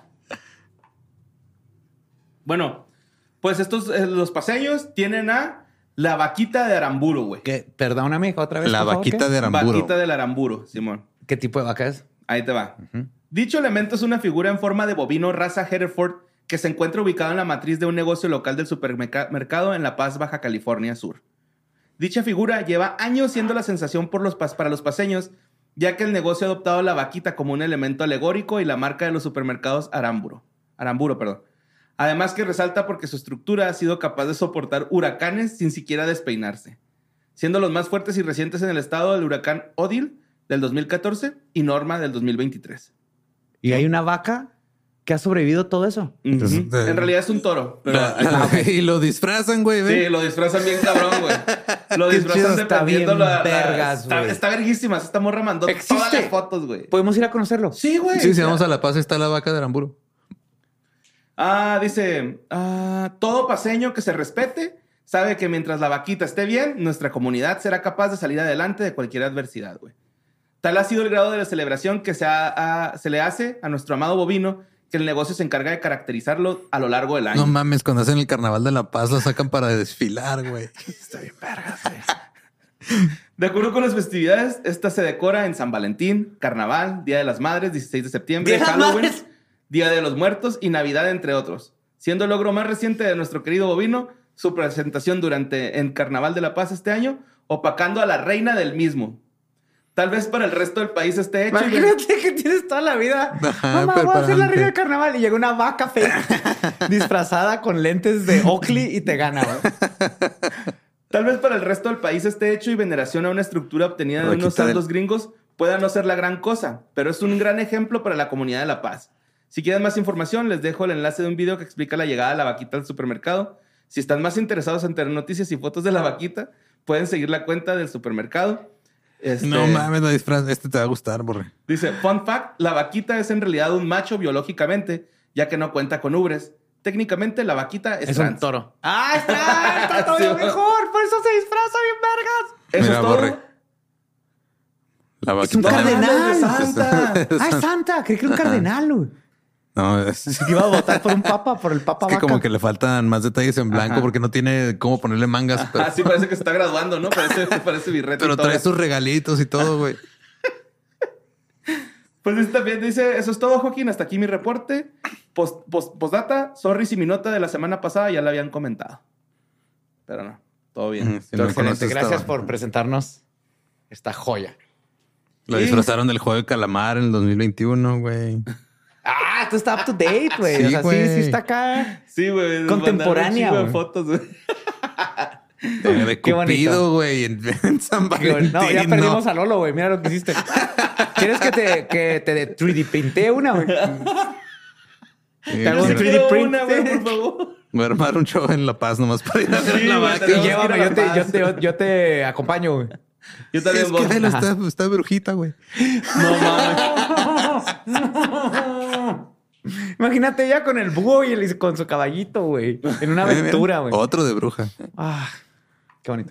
Bueno, pues estos, eh, los paseños tienen a la vaquita de Aramburo, güey. ¿Qué? Perdóname otra vez. La por favor, vaquita ¿qué? de Aramburo. Vaquita del Aramburo, Simón. ¿Qué tipo de vaca es? Ahí te va. Ujú. Dicho elemento es una figura en forma de bovino raza Hereford que se encuentra ubicado en la matriz de un negocio local del supermercado en La Paz, Baja California Sur. Dicha figura lleva años siendo la sensación por los pas- para los paseños ya que el negocio ha adoptado la vaquita como un elemento alegórico y la marca de los supermercados Aramburo. Aramburo, perdón. Además que resalta porque su estructura ha sido capaz de soportar huracanes sin siquiera despeinarse, siendo los más fuertes y recientes en el estado el huracán Odile del dos mil catorce y Norma del dos mil veintitrés. ¿Y hay una vaca que ha sobrevivido todo eso? Entonces, Uh-huh. eh, En realidad es un toro. Pero... La- la- y lo disfrazan, güey. ¿ve? Sí, lo disfrazan bien cabrón, güey. Lo Qué disfrazan chido, está dependiendo bien la... la- vergas, está, güey. está verguísima. Esta morra mandó ¿Existe? todas las fotos, güey. ¿Podemos ir a conocerlo? Sí, güey. Sí, si vamos a La Paz está la vaca de Aramburo. Ah, dice... ah, todo paseño que se respete sabe que mientras la vaquita esté bien, nuestra comunidad será capaz de salir adelante de cualquier adversidad, güey. Tal ha sido el grado de la celebración que se, ha- ha- se le hace a nuestro amado bovino, que el negocio se encarga de caracterizarlo a lo largo del año. No mames, cuando hacen el carnaval de La Paz lo sacan para desfilar, güey. Está bien vergas, güey. De acuerdo con las festividades, esta se decora en San Valentín, Carnaval, Día de las Madres, dieciséis de septiembre, ¿Día de las Halloween, Madres? Día de los Muertos y Navidad, entre otros. Siendo el logro más reciente de nuestro querido bovino, su presentación durante en Carnaval de La Paz este año, opacando a la reina del mismo. Tal vez para el resto del país esté hecho. y- Imagínate que tienes toda la vida. Ajá, Mamá, voy a hacer la preparante. reina del carnaval. Y llega una vaca fea disfrazada con lentes de Oakley y te gana, güey. Tal vez para el resto del país esté hecho y veneración a una estructura obtenida de Vaquita unos santos del- gringos pueda no ser la gran cosa, pero es un gran ejemplo para la comunidad de La Paz. Si quieren más información, les dejo el enlace de un video que explica la llegada de la vaquita al supermercado. Si están más interesados en tener noticias y fotos de la vaquita, pueden seguir la cuenta del supermercado. Este, No mames, no disfraz. Este te va a gustar, borre. Dice, fun fact, la vaquita es en realidad un macho biológicamente, ya que no cuenta con ubres. Técnicamente, la vaquita es, Es trans. un toro. ¡Ah, está! ¡Está todavía Sí. mejor! Por eso se disfraza bien vergas. Eso Mira, es todo. borre. La Es un vaquita. cardenal. de Santa. ¡Ah, es Santa! Creí que era un cardenal, güey. No, es, Que iba a votar por un papa, por el papa es que vaca. como que le faltan más detalles en blanco Ajá. porque no tiene cómo ponerle mangas. Pero, Ah, sí, parece que se está graduando, ¿no? Parece, parece birrete. pero y todo. trae sus regalitos y todo, güey. Pues dice también dice, eso es todo, Joaquín. Hasta aquí mi reporte. Post, post- postdata, sorry si mi nota de la semana pasada ya la habían comentado. Pero no, todo bien. Ujú, si no Excelente. conoces, Gracias estaba- por presentarnos esta joya. Lo Sí. disfrazaron del juego de calamar en el dos mil veintiuno, güey. Ah, esto está up to date, güey. Sí, o sea, sí, güey. sí está acá. Sí, güey. nos Contemporánea, mandaron un chingo güey. de fotos, güey. De, de Qué bonito. Cupido, güey, en, en San Qué Valentín. bueno. No, ya no. perdimos a Lolo, güey. Mira lo que hiciste. ¿Quieres que te, que te tres D pinte una, güey? Sí, Te hago un quiero- tres D Quiero print. una, güey, por favor. Voy a armar un show en La Paz nomás para ir a ver Sí, la güey, vaca. Y tenemos que ir llévame, a La yo te, yo, Paz. te, yo te acompaño, güey. Yo también Es voy. que velo, Ajá. está, está brujita, güey. No mames. Imagínate ella con el búho y el- con su caballito, güey. En una aventura, güey. Otro de bruja. Ah, qué bonito.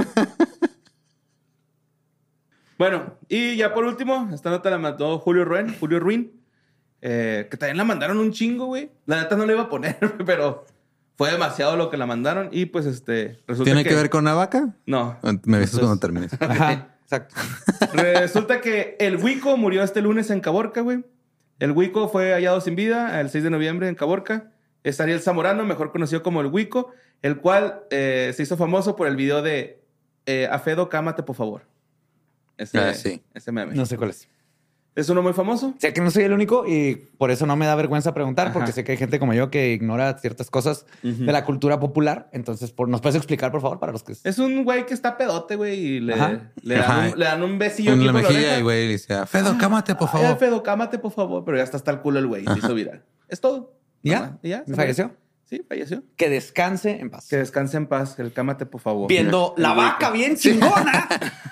Bueno, y ya por último, esta nota la mandó Julio Ruin, Julio Ruin, eh, que también la mandaron un chingo, güey. La neta no la iba a poner, pero fue demasiado lo que la mandaron y pues este resulta ¿Tiene que, que ver con una vaca? No. Me avisas Entonces- cuando termines. Ajá, exacto. Resulta que el Huico murió este lunes en Caborca, güey. El Huico fue hallado sin vida el seis de noviembre en Caborca. Es Ariel Zamorano, mejor conocido como el Huico, el cual eh, se hizo famoso por el video de eh, Afedo, cámate, por favor. Ese, Ah, sí. ese meme. No sé cuál es. ¿Es uno muy famoso? Sé que no soy el único y por eso no me da vergüenza preguntar, Ajá. porque sé que hay gente como yo que ignora ciertas cosas Ujú. de la cultura popular. Entonces, por, ¿nos puedes explicar, por favor, para los que... Es un güey que está pedote, güey, y le, Ajá. le, dan Ajá. un, le dan un besillo En aquí la por la mejilla oreja. y güey le dice, Fedo, cámate, por Ay, favor. Alfredo, cámate, por favor. Pero ya está hasta el culo el güey. Se hizo viral. Es todo. ¿Ya? Nomás. ¿Y ya? ¿Se ¿Falleció? murió? Sí, falleció. Que descanse en paz. Que descanse en paz. El cámate, por favor. Viendo El la Huico. vaca bien chingona.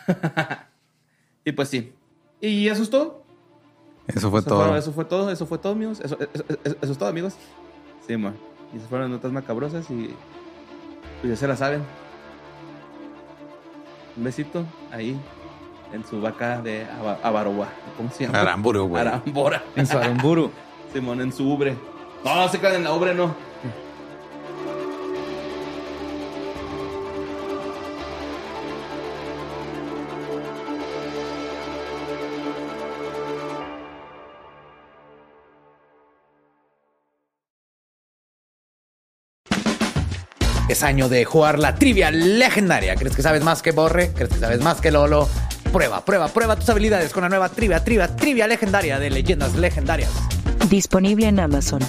Y pues sí. Y eso es todo. Eso fue Eso, todo. fueron- eso fue todo. Eso fue todo, amigos. Eso, eso, eso- eso es todo, amigos. Sí, man. Y esas fueron las notas macabrosas y... Pues ya se la saben. Un besito ahí en su vaca de Aba- Abaroa. ¿Cómo se llama? Aramburu, güey. Arambora. En su aramburu. Simón, en su ubre. No, no se quedan en la ubre, no. Es año de jugar la trivia legendaria. ¿Crees que sabes más que Borre? ¿Crees que sabes más que Lolo? Prueba, prueba, prueba tus habilidades con la nueva trivia, trivia, trivia legendaria de Leyendas Legendarias. Disponible en Amazon.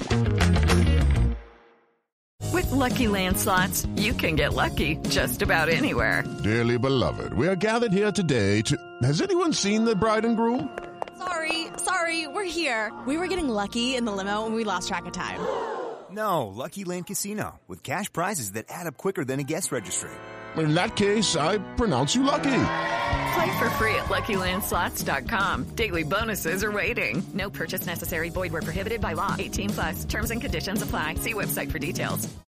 With Lucky Land Slots, you can get lucky just about anywhere. Dearly beloved, we are gathered here today to... Has anyone seen the bride and groom? Sorry, sorry, we're here. We were getting lucky in the limo and we lost track of time. No, Lucky Land Casino, with cash prizes that add up quicker than a guest registry. In that case, I pronounce you lucky. Play for free at Lucky Land Slots dot com. Daily bonuses are waiting. No purchase necessary. Void where prohibited by law. eighteen plus. Terms and conditions apply. See website for details.